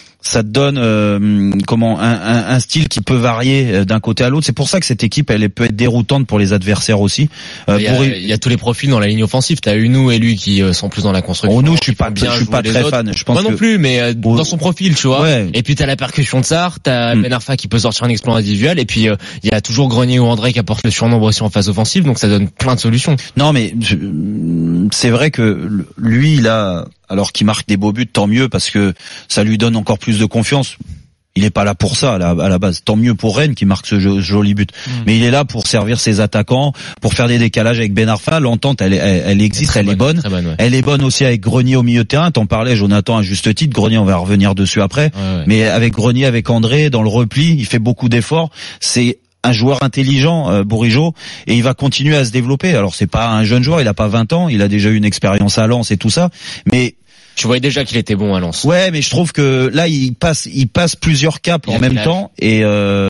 un style qui peut varier d'un côté à l'autre. C'est pour ça que cette équipe elle peut être déroutante pour les adversaires aussi. Il y a tous les profils dans la ligne offensive. T'as Hunou et lui qui sont plus dans la construction. Hunou, je suis pas très fan. Je pense moi non plus, mais dans son profil, tu vois. Ouais. Et puis t'as la percussion de Sarr, t'as Ben Arfa qui peut sortir un exploit individuel, et puis il y a toujours Grenier ou André qui apporte le surnombre aussi en phase offensive, donc ça donne plein de solutions. Non, mais c'est vrai que lui, alors qu'il marque des beaux buts, tant mieux parce que ça lui donne encore plus de confiance. Il est pas là pour ça à la base. Tant mieux pour Rennes qui marque ce joli but. Mais il est là pour servir ses attaquants, pour faire des décalages avec Ben Arfa. L'entente, elle existe, elle est bonne. Ouais. Elle est bonne aussi avec Grenier au milieu de terrain. T'en parlais, Jonathan, à juste titre. Grenier, on va revenir dessus après. Ouais. Mais avec Grenier, avec André, dans le repli, il fait beaucoup d'efforts. C'est un joueur intelligent, Bourigeaud, et il va continuer à se développer. Alors c'est pas un jeune joueur, il a pas 20 ans, il a déjà eu une expérience à Lens et tout ça, mais tu voyais déjà qu'il était bon à Lens. Ouais, mais je trouve que là il passe plusieurs caps en même temps et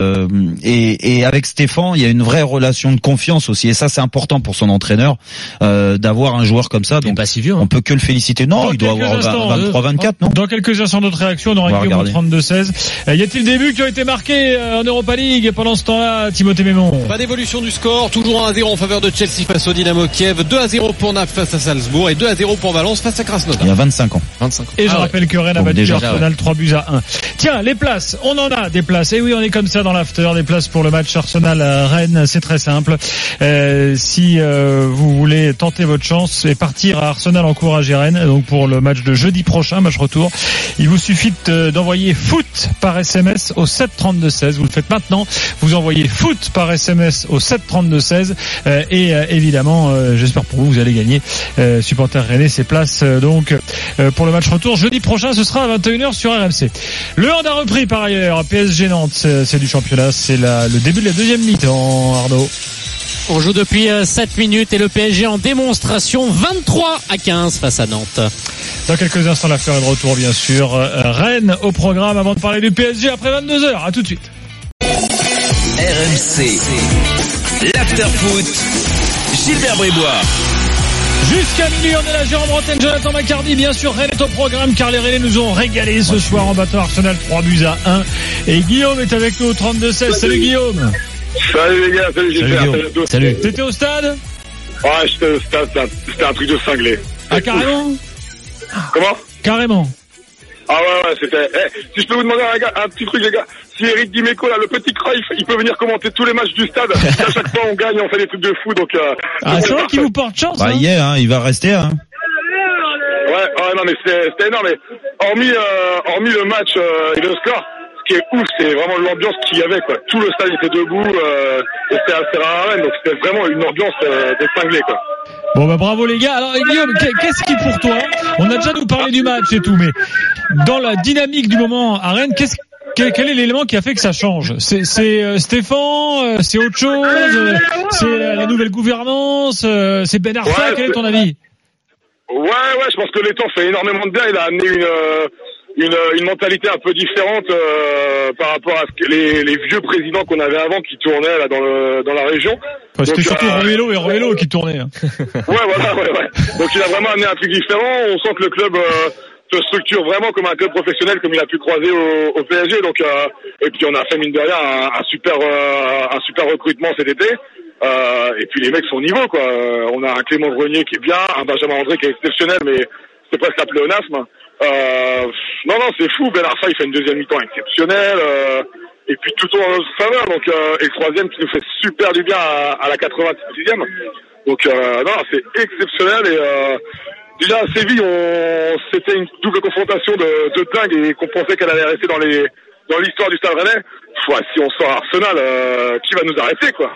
avec Stéphane, il y a une vraie relation de confiance aussi et ça c'est important pour son entraîneur d'avoir un joueur comme ça. Donc pas si vieux. On peut que le féliciter. Non, il doit avoir 23-24, non? Dans quelques instants d'autres réactions, on aura Guillaume 32-16. Y a-t-il des buts qui ont été marqués en Europa League pendant ce temps-là, Timothée Mémon? Pas d'évolution du score, toujours 1-0 en faveur de Chelsea face au Dynamo Kiev, 2-0 pour Naples face à Salzbourg et 2-0 pour Valence face à Krasnodar. Il y a 25 ans. Et je rappelle que Rennes a battu Arsenal 3-1. Tiens, les places, on en a des places. Et oui, on est comme ça dans l'after, des places pour le match Arsenal-Rennes, c'est très simple. Si vous voulez tenter votre chance et partir à Arsenal encourager Rennes, donc pour le match de jeudi prochain, match retour, il vous suffit d'envoyer foot par SMS au 732-16. Vous le faites maintenant, vous envoyez foot par SMS au 732-16 et évidemment, j'espère pour vous allez gagner supporter Rennais ces places donc pour le match retour jeudi prochain, ce sera à 21h sur RMC. Le hand a repris par ailleurs, PSG Nantes, c'est du championnat, c'est le début de la deuxième mi-temps, Arnaud. On joue depuis 7 minutes et le PSG en démonstration 23-15 face à Nantes. Dans quelques instants, l'affaire est de retour bien sûr. Rennes au programme avant de parler du PSG après 22h. À tout de suite. RMC, l'after-foot, Gilbert Brébois. Jusqu'à minuit, on est là, Jérôme Bretagne, Jonathan Macardy, bien sûr, Rennes est au programme car les Rennais nous ont régalé ce soir en battant Arsenal 3-1. Et Guillaume est avec nous au 32-16. Salut Guillaume. Salut les gars, salut Gilbert, salut à tous. Salut. T'étais au stade? Ouais, j'étais au stade, c'était un truc de cinglé. Ah, carrément? Comment? Carrément. Ah ouais, c'était... si je peux vous demander un petit truc les gars, si Eric Dimeco, là, le petit Cruyff, il peut venir commenter tous les matchs du stade, à chaque fois on gagne, on fait des trucs de fou, donc... c'est vrai qu'il vous porte chance, hein. Il va rester, hein. Ouais, non mais c'était énorme, mais hormis le match et le score, ce qui est ouf, c'est vraiment l'ambiance qu'il y avait, quoi. Tout le stade était debout, et c'était assez rare à Rennes, donc c'était vraiment une ambiance de cinglé, quoi. Bon bravo les gars. Alors Guillaume, qu'est-ce qui pour toi, on a déjà nous parlé du match et tout, mais dans la dynamique du moment à Rennes, quel est l'élément qui a fait que ça change? C'est Stéphane, c'est autre chose, c'est la nouvelle gouvernance, c'est Ben Arfa, quel est ton avis? Ouais, je pense que l'étang fait énormément de bien, il a amené une mentalité un peu différente par rapport à ce que les vieux présidents qu'on avait avant qui tournaient là dans la région. C'était surtout Roello qui tournaient. Hein. Ouais. Donc il a vraiment amené un truc différent. On sent que le club se structure vraiment comme un club professionnel, comme il a pu croiser au PSG. Donc et puis on a fait mine de rien un super recrutement cet été. Et puis les mecs sont au niveau, quoi. On a un Clément Grenier qui est bien, un Benjamin André qui est exceptionnel, mais c'est presque un pléonasme. Non, c'est fou. Ben Arfa, il fait une deuxième mi-temps exceptionnelle. Et puis tout en notre faveur. Donc, et le troisième qui nous fait super du bien à la 86e. Donc, non, c'est exceptionnel. Et déjà à Séville, c'était une double confrontation de dingue et qu'on pensait qu'elle allait rester dans l'histoire du Stade Rennais. Si on sort Arsenal, qui va nous arrêter, quoi?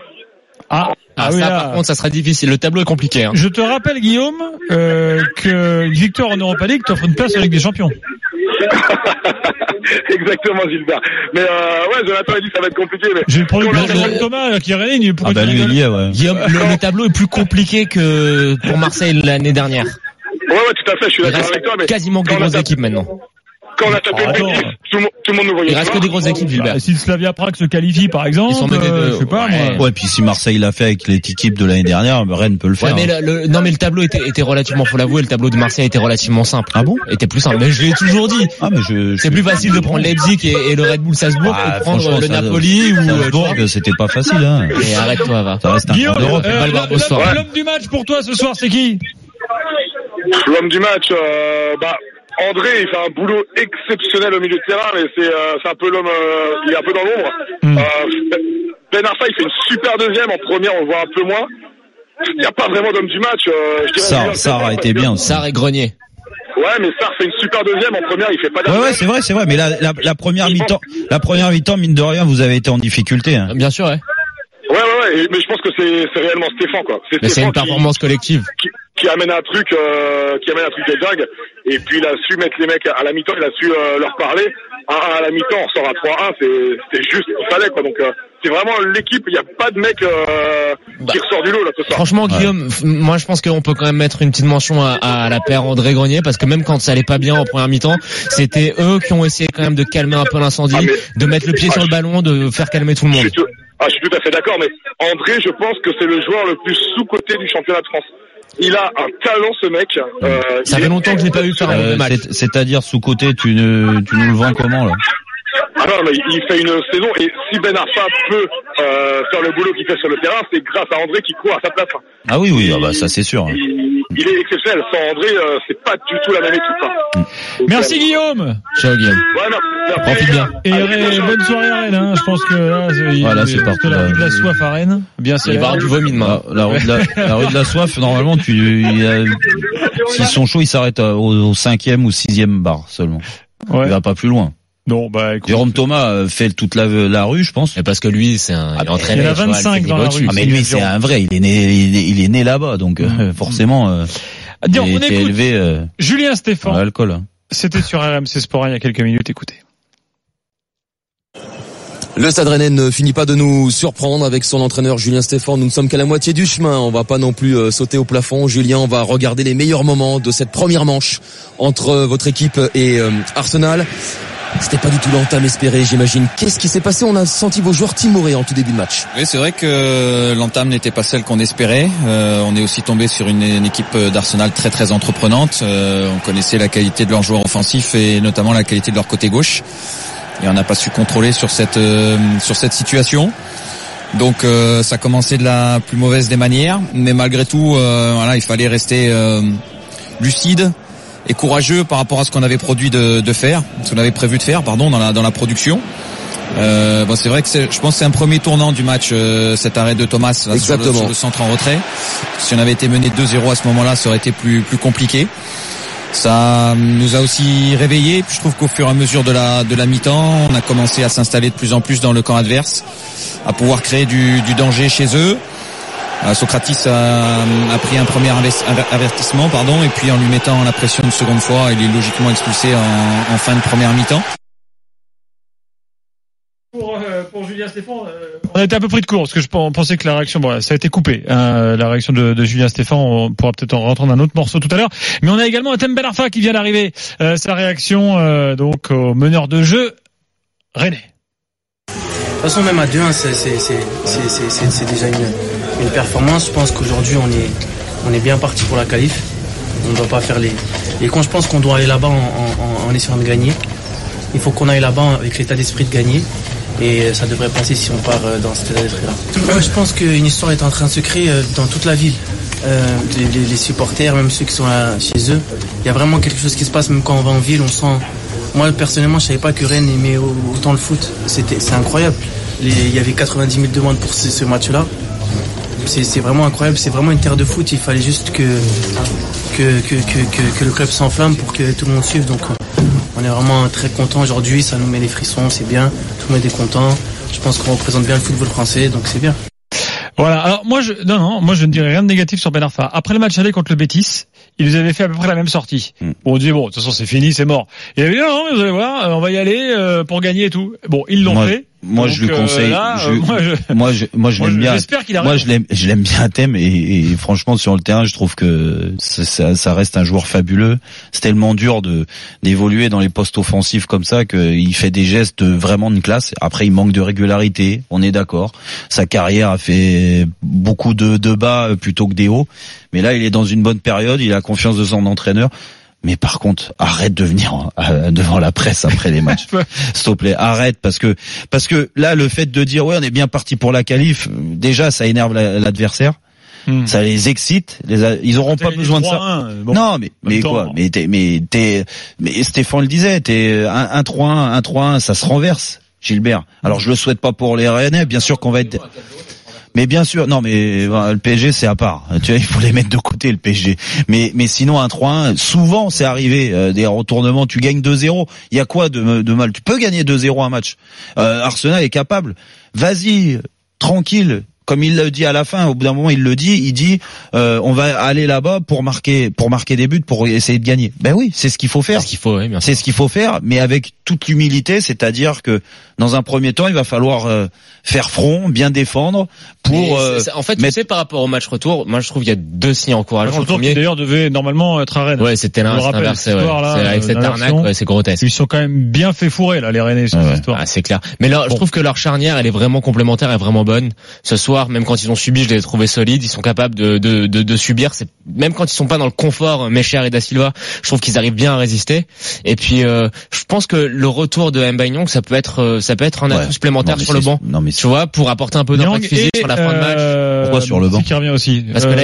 Par contre, ça sera difficile. Le tableau est compliqué. Hein. Je te rappelle, Guillaume, que une victoire en Europa League t'offre une place en Ligue des Champions. Exactement, Gilbert. Mais Jonathan a dit que ça va être compliqué. Mais j'ai le problème de Thomas qui règne. Guillaume, le tableau est plus compliqué que pour Marseille l'année dernière. Ouais, tout à fait. Je suis d'accord avec toi. Mais quasiment que des grosses équipes maintenant. quand on a tapé le Betis, tout le monde nous voyait. Il reste que des grosses équipes, Gilbert. Si le Slavia Prague se qualifie, par exemple, je sais pas, moi. Ouais, puis si Marseille l'a fait avec les équipes de l'année dernière, Rennes peut le faire. Ouais, mais le tableau était relativement, faut l'avouer, le tableau de Marseille était relativement simple. Ah bon? Était plus simple. Mais je l'ai toujours dit. Ah, mais c'est plus facile de prendre Leipzig et le Red Bull Salzbourg que de prendre le Napoli ou Salzbourg, c'était pas facile, hein. Et arrête-toi, va. Ça reste un Guillaume, d'Europe. l'homme du match pour toi ce soir, c'est qui? L'homme du match, André, il fait un boulot exceptionnel au milieu de terrain, mais c'est un peu l'homme, il est un peu dans l'ombre. Ben Arfa, il fait une super deuxième, en première on le voit un peu moins. Il n'y a pas vraiment d'homme du match. Sarr a été bien aussi. Sarr et Grenier. Ouais, mais Sarr fait une super deuxième, en première il fait pas Ouais, c'est vrai, mais la première mi-temps, mine de rien, vous avez été en difficulté, hein. Bien sûr, ouais. Ouais, mais je pense que c'est réellement Stéphane, quoi. Mais c'est une performance collective. Qui amène un truc de dingue. Et puis il a su mettre les mecs à la mi-temps, il a su leur parler. À la mi-temps, on sort à 3-1, c'était juste ce qu'il fallait, quoi. Donc c'est vraiment l'équipe, il n'y a pas de mec qui ressort du lot là ce soir. Franchement, Guillaume, moi je pense qu'on peut quand même mettre une petite mention à la paire André Grenier, parce que même quand ça allait pas bien en première mi-temps, c'était eux qui ont essayé quand même de calmer un peu l'incendie, de mettre le pied sur le ballon, de faire calmer tout le monde. Je suis tout à fait d'accord, mais André, je pense que c'est le joueur le plus sous-coté du championnat de France. Il a un talent, ce mec. Ça fait longtemps que je l'ai pas vu faire un mauvais match. C'est-à-dire sous-côté, tu nous le vends comment, là? Ah non, mais il fait une saison, et si Ben Arfa peut faire le boulot qu'il fait sur le terrain, c'est grâce à André qui court à sa place. Ah oui, ça c'est sûr. Il est exceptionnel. Sans André, c'est pas du tout la même équipe. Merci Guillaume. Ciao Guillaume. Ouais, merci. Profite bien. Et bonne soirée à Rennes, hein. Je pense que là, c'est parti. La rue de la soif à Rennes. Bien, il va y avoir du vomi demain. La rue de la soif, normalement, s'ils sont chauds, ils s'arrêtent au 5e ou 6e bar seulement. Ouais. Il va pas plus loin. Non, écoute, Jérôme Thomas fait toute la rue, je pense. Et parce que lui, c'est il est entraîné. Il y en a 25 dans la rue. Ah, mais lui, c'est un vrai. Il est né là-bas, donc forcément. On écoute élevé, Julien Stéphan. L'alcool. C'était sur RMC Sport il y a quelques minutes. Écoutez. Le Stade Rennais ne finit pas de nous surprendre avec son entraîneur Julien Stéphan. Nous ne sommes qu'à la moitié du chemin. On va pas non plus sauter au plafond. Julien, on va regarder les meilleurs moments de cette première manche entre votre équipe et Arsenal. C'était pas du tout l'entame espérée, j'imagine. Qu'est-ce qui s'est passé? On a senti vos joueurs timorés en tout début de match. Oui, c'est vrai que l'entame n'était pas celle qu'on espérait. On est aussi tombé sur une équipe d'Arsenal très très entreprenante. On connaissait la qualité de leurs joueurs offensifs et notamment la qualité de leur côté gauche. Et on n'a pas su contrôler sur cette situation. Donc ça commençait de la plus mauvaise des manières, mais malgré tout, il fallait rester lucide et courageux par rapport à ce qu'on avait prévu de faire dans la production. C'est vrai que je pense que c'est un premier tournant du match, cet arrêt de Thomas là, sur le centre en retrait. Si on avait été mené 2-0 à ce moment-là, ça aurait été plus compliqué. Ça nous a aussi réveillés. Puis je trouve qu'au fur et à mesure de la mi-temps, on a commencé à s'installer de plus en plus dans le camp adverse, à pouvoir créer du danger chez eux. Socratis a pris un premier avertissement, et puis en lui mettant la pression une seconde fois, il est logiquement expulsé en fin de première mi-temps. Pour Julien Stéphan, on a été un peu pris de court parce que je pensais que la réaction, ça a été coupé. La réaction de Julien Stéphan, on pourra peut-être en rentrer dans un autre morceau tout à l'heure. Mais on a également Hatem Ben Arfa qui vient d'arriver. Sa réaction donc au meneur de jeu, René. De toute façon, même à 2-1, c'est déjà une performance. Je pense qu'aujourd'hui, on est bien parti pour la qualif. On ne doit pas faire les cons. Je pense qu'on doit aller là-bas en essayant de gagner. Il faut qu'on aille là-bas avec l'état d'esprit de gagner. Et ça devrait passer si on part dans cet état d'esprit-là. Je pense qu'une histoire est en train de se créer dans toute la ville. Les supporters, même ceux qui sont là chez eux. Il y a vraiment quelque chose qui se passe, même quand on va en ville, on sent... Moi, personnellement, je savais pas que Rennes aimait autant le foot. C'est incroyable. Il y avait 90 000 demandes pour ce match-là. C'est vraiment incroyable. C'est vraiment une terre de foot. Il fallait juste que le club s'enflamme pour que tout le monde suive. Donc, on est vraiment très content aujourd'hui. Ça nous met les frissons. C'est bien. Tout le monde est content. Je pense qu'on représente bien le football français. Donc, c'est bien. Voilà. Alors, moi, je ne dirais rien de négatif sur Ben Arfa. Après le match aller contre le Betis, ils nous avaient fait à peu près la même sortie. On disait, de toute façon, c'est fini, c'est mort. Il avait dit, non, mais vous allez voir, on va y aller, pour gagner et tout. Bon, ils l'ont fait. Moi, donc, je lui conseille. Moi, je l'aime bien. J'espère qu'il a Moi, je l'aime bien Thème et franchement, sur le terrain, je trouve que ça reste un joueur fabuleux. C'est tellement dur d'évoluer dans les postes offensifs comme ça qu'il fait des gestes vraiment de classe. Après, il manque de régularité. On est d'accord. Sa carrière a fait beaucoup de bas plutôt que des hauts. Mais là, il est dans une bonne période. Il a confiance de son entraîneur. Mais par contre, arrête de venir devant la presse après les matchs. S'il te plaît, arrête parce que là, le fait de dire ouais, on est bien parti pour la qualif, déjà ça énerve l'adversaire. Ça les excite. Ils auront pas besoin de ça. Bon, non, mais quoi? Mais Stéphane le disait, t'es 1-3-1, 1-3-1, ça se renverse, Gilbert. Alors je le souhaite pas pour les Rennais, bien sûr qu'on va être. Mais bien sûr, non, mais le PSG c'est à part. Tu vois, il faut les mettre de côté le PSG. Mais sinon 1-3-1, souvent c'est arrivé des retournements. Tu gagnes 2-0. Il y a quoi de mal? Tu peux gagner 2-0 un match. Arsenal est capable. Vas-y, tranquille. Comme il le dit à la fin, au bout d'un moment il le dit, il dit on va aller là-bas pour marquer des buts, pour essayer de gagner. Ben oui, c'est ce qu'il faut faire. C'est ce qu'il faut faire, mais avec toute l'humilité, c'est-à-dire que dans un premier temps, il va falloir faire front, bien défendre pour. En fait, tu sais, par rapport au match retour, moi je trouve qu'il y a deux signes encourageants. Le premier, qui d'ailleurs devait normalement être à Rennes. Ouais, c'était inversé. Ouais. C'est avec cette arnaque, ouais, c'est grotesque. Ils sont quand même bien fait fourrer là, les Rennais sur cette histoire. Ah, c'est clair. Mais là, je trouve que leur charnière, elle est vraiment complémentaire, elle est vraiment bonne. Ce soir, même quand ils ont subi, je les ai trouvés solides. Ils sont capables de subir. C'est même quand ils sont pas dans le confort, Mecher et Da Silva, je trouve qu'ils arrivent bien à résister. Et puis, je pense que le retour de Mbaye Niang, ça peut être un atout supplémentaire sur le banc. Non, mais tu vois, pour apporter un peu d'impact physique sur la fin de match. Pourquoi sur le banc? Qui revient aussi. Parce que là,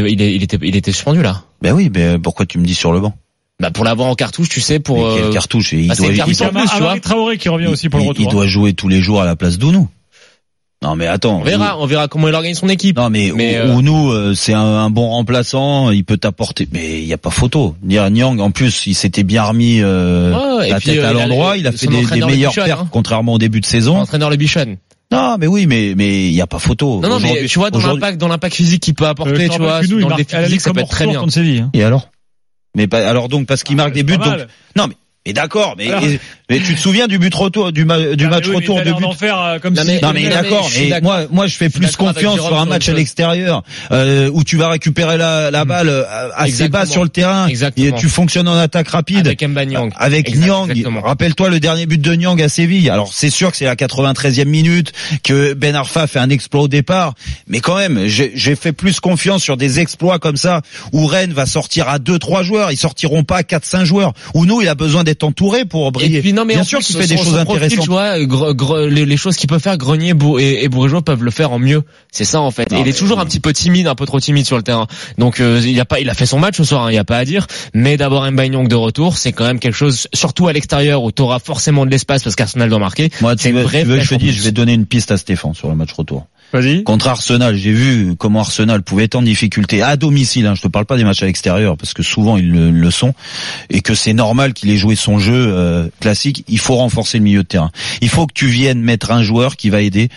il était suspendu là. Ben oui, mais pourquoi tu me dis sur le banc? Bah pour l'avoir en cartouche, tu sais, pour. Mais quelle cartouche? Il doit. Traoré qui revient aussi pour le retour. Il doit jouer tous les jours à la place d'Ounou. Non mais attends. On verra comment il organise son équipe. Non mais Ounou, c'est un bon remplaçant, il peut t'apporter. Mais il y a pas photo. Niang, en plus, il s'était bien remis la tête à l'endroit. Il a fait des meilleures perfs, contrairement au début de saison. L'entraîneur Le Bichon. Non, mais oui, mais il y a pas photo. Non, mais tu vois dans l'impact physique qu'il peut apporter, tu vois, dans le défi physique, ça peut être très bien. Et alors? Mais alors donc parce qu'il marque des buts, donc non mais d'accord, mais tu te souviens du but retour du match retour de but comme non mais d'accord, mais moi je fais plus confiance sur un match à l'extérieur où tu vas récupérer la balle assez bas sur le terrain et tu fonctionnes en attaque rapide avec Niang. Rappelle-toi le dernier but de Niang à Séville. Alors c'est sûr que c'est la 93e minute que Ben Arfa fait un exploit au départ, mais quand même j'ai fait plus confiance sur des exploits comme ça où Rennes va sortir à 2-3 joueurs, ils sortiront pas à 4-5 joueurs. Où nous il a besoin d'être entouré pour briller. Et puis, non, mais bien sûr qu'il fait des choses intéressantes. Tu vois, les choses qu'il peut faire, Grenier et Bourigeaud peuvent le faire en mieux. C'est ça en fait. Et il est toujours un petit peu timide, un peu trop timide sur le terrain. Donc il a fait son match ce soir, il y a pas à dire. Mais d'avoir Mbaye Niang de retour, c'est quand même quelque chose, surtout à l'extérieur où t'auras forcément de l'espace parce qu'Arsenal doit marquer. Moi, je vais donner une piste à Stéphane sur le match retour. Vas-y. Contre Arsenal, j'ai vu comment Arsenal pouvait être en difficulté à domicile. Je te parle pas des matchs à l'extérieur parce que souvent ils le sont et que c'est normal qu'il ait joué son jeu classique. Il faut renforcer le milieu de terrain. Il faut que tu viennes mettre un joueur qui va aider.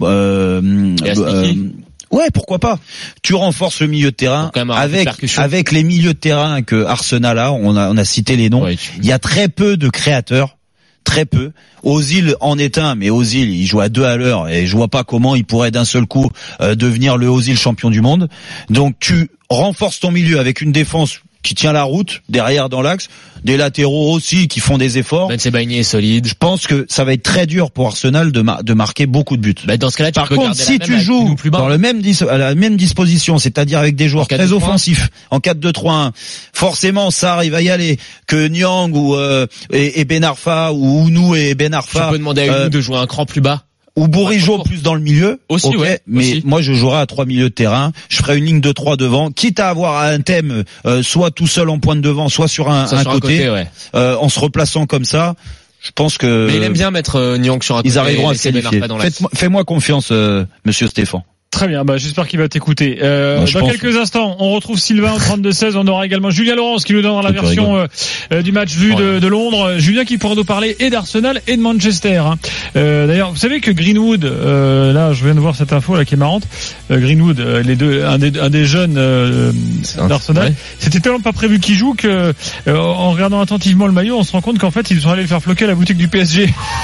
Ouais, pourquoi pas. Tu renforces le milieu de terrain avec les milieux de terrain que Arsenal a. On a cité les noms. Il y a très peu de créateurs. Très peu. Ozil en est un, mais Ozil, il joue à 2 à l'heure et je vois pas comment il pourrait d'un seul coup devenir le Ozil champion du monde. Donc tu renforces ton milieu avec une défense qui tient la route derrière dans l'axe, des latéraux aussi qui font des efforts. Ben Sebaini est solide. Je pense que ça va être très dur pour Arsenal de marquer beaucoup de buts. Ben dans ce cas-là, par contre, si tu joues dans la même disposition, c'est-à-dire avec des joueurs très offensifs, en 4-2-3-1, forcément Sarr il va y aller. Que Niang ou et Ben Arfa ou Ounou et Ben Arfa. Tu peux demander à Ounou de jouer un cran plus bas. Ou Bourigeaud plus dans le milieu. Aussi, okay, ouais. Mais aussi. Moi, je jouerai à 3 milieux de terrain. Je ferai une ligne de 3 devant, quitte à avoir un thème, soit tout seul en pointe devant, soit sur un côté, ouais. En se replaçant comme ça. Je pense que. Mais il aime bien mettre Niang sur un côté. Ils arriveront à se qualifier. Fais-moi confiance, Monsieur Stéphane. Très bien, j'espère qu'il va t'écouter. Dans quelques instants, on retrouve Sylvain au 32-16. On aura également Julien Laurence qui nous donnera la version du match vu de Londres. Julien qui pourra nous parler et d'Arsenal et de Manchester. D'ailleurs, vous savez que Greenwood, là, je viens de voir cette info là qui est marrante. Greenwood, un des jeunes d'Arsenal, ouais. C'était tellement pas prévu qu'il joue que, en regardant attentivement le maillot, on se rend compte qu'en fait, ils sont allés le faire floquer à la boutique du PSG.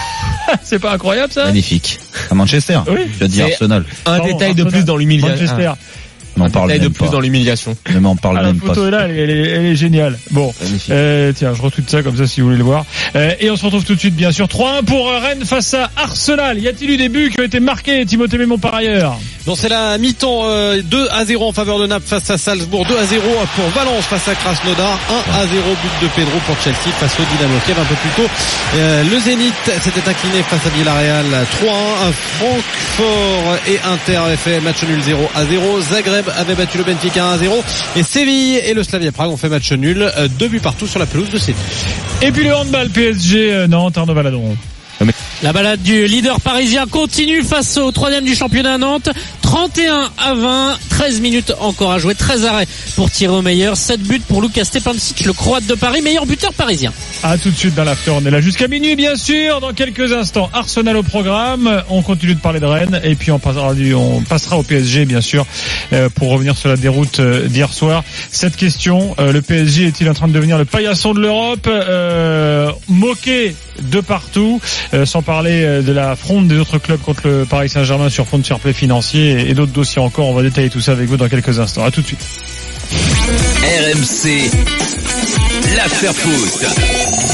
C'est pas incroyable ça? Magnifique. À Manchester. Oui. Je dis Arsenal. Un détail de plus dans l'humiliation. Manchester. On en parle détail même de plus pas. dans l'humiliation. Ne m'en parle La même pas. photo est là, elle est géniale. Bon, tiens, je retweet ça comme ça si vous voulez le voir. Et on se retrouve tout de suite, bien sûr. 3-1 pour Rennes face à Arsenal. Y a-t-il eu des buts qui ont été marqués, Timothée Mémon, par ailleurs? Donc c'est la mi-temps, 2-0 en faveur de Naples face à Salzbourg, 2-0 pour Valence face à Krasnodar, 1-0 but de Pedro pour Chelsea face au Dynamo Kiev un peu plus tôt. Le Zénith s'était incliné face à Villarreal 3-1, Francfort et Inter avaient fait match nul 0-0, Zagreb avait battu le Benfica 1-0 et Séville et le Slavia Prague ont fait match nul, 2 buts partout sur la pelouse de Séville. Et puis le handball PSG Nantes, Arnaud Valadon. La balade du leader parisien continue face au 3e du championnat Nantes. 31-20, 13 minutes encore à jouer, 13 arrêts pour tirer au meilleur, 7 buts pour Luka Stepancic, le Croate de Paris, meilleur buteur parisien. À tout de suite dans l'after, on est là jusqu'à minuit bien sûr, dans quelques instants. Arsenal au programme, on continue de parler de Rennes et puis on passera au PSG bien sûr pour revenir sur la déroute d'hier soir. Cette question, le PSG est-il en train de devenir le paillasson de l'Europe, moqué de partout, sans parler de la fronde des autres clubs contre le Paris Saint-Germain sur fond de fair play financier et d'autres dossiers encore. On va détailler tout ça avec vous dans quelques instants. À tout de suite. RMC, l'after foot.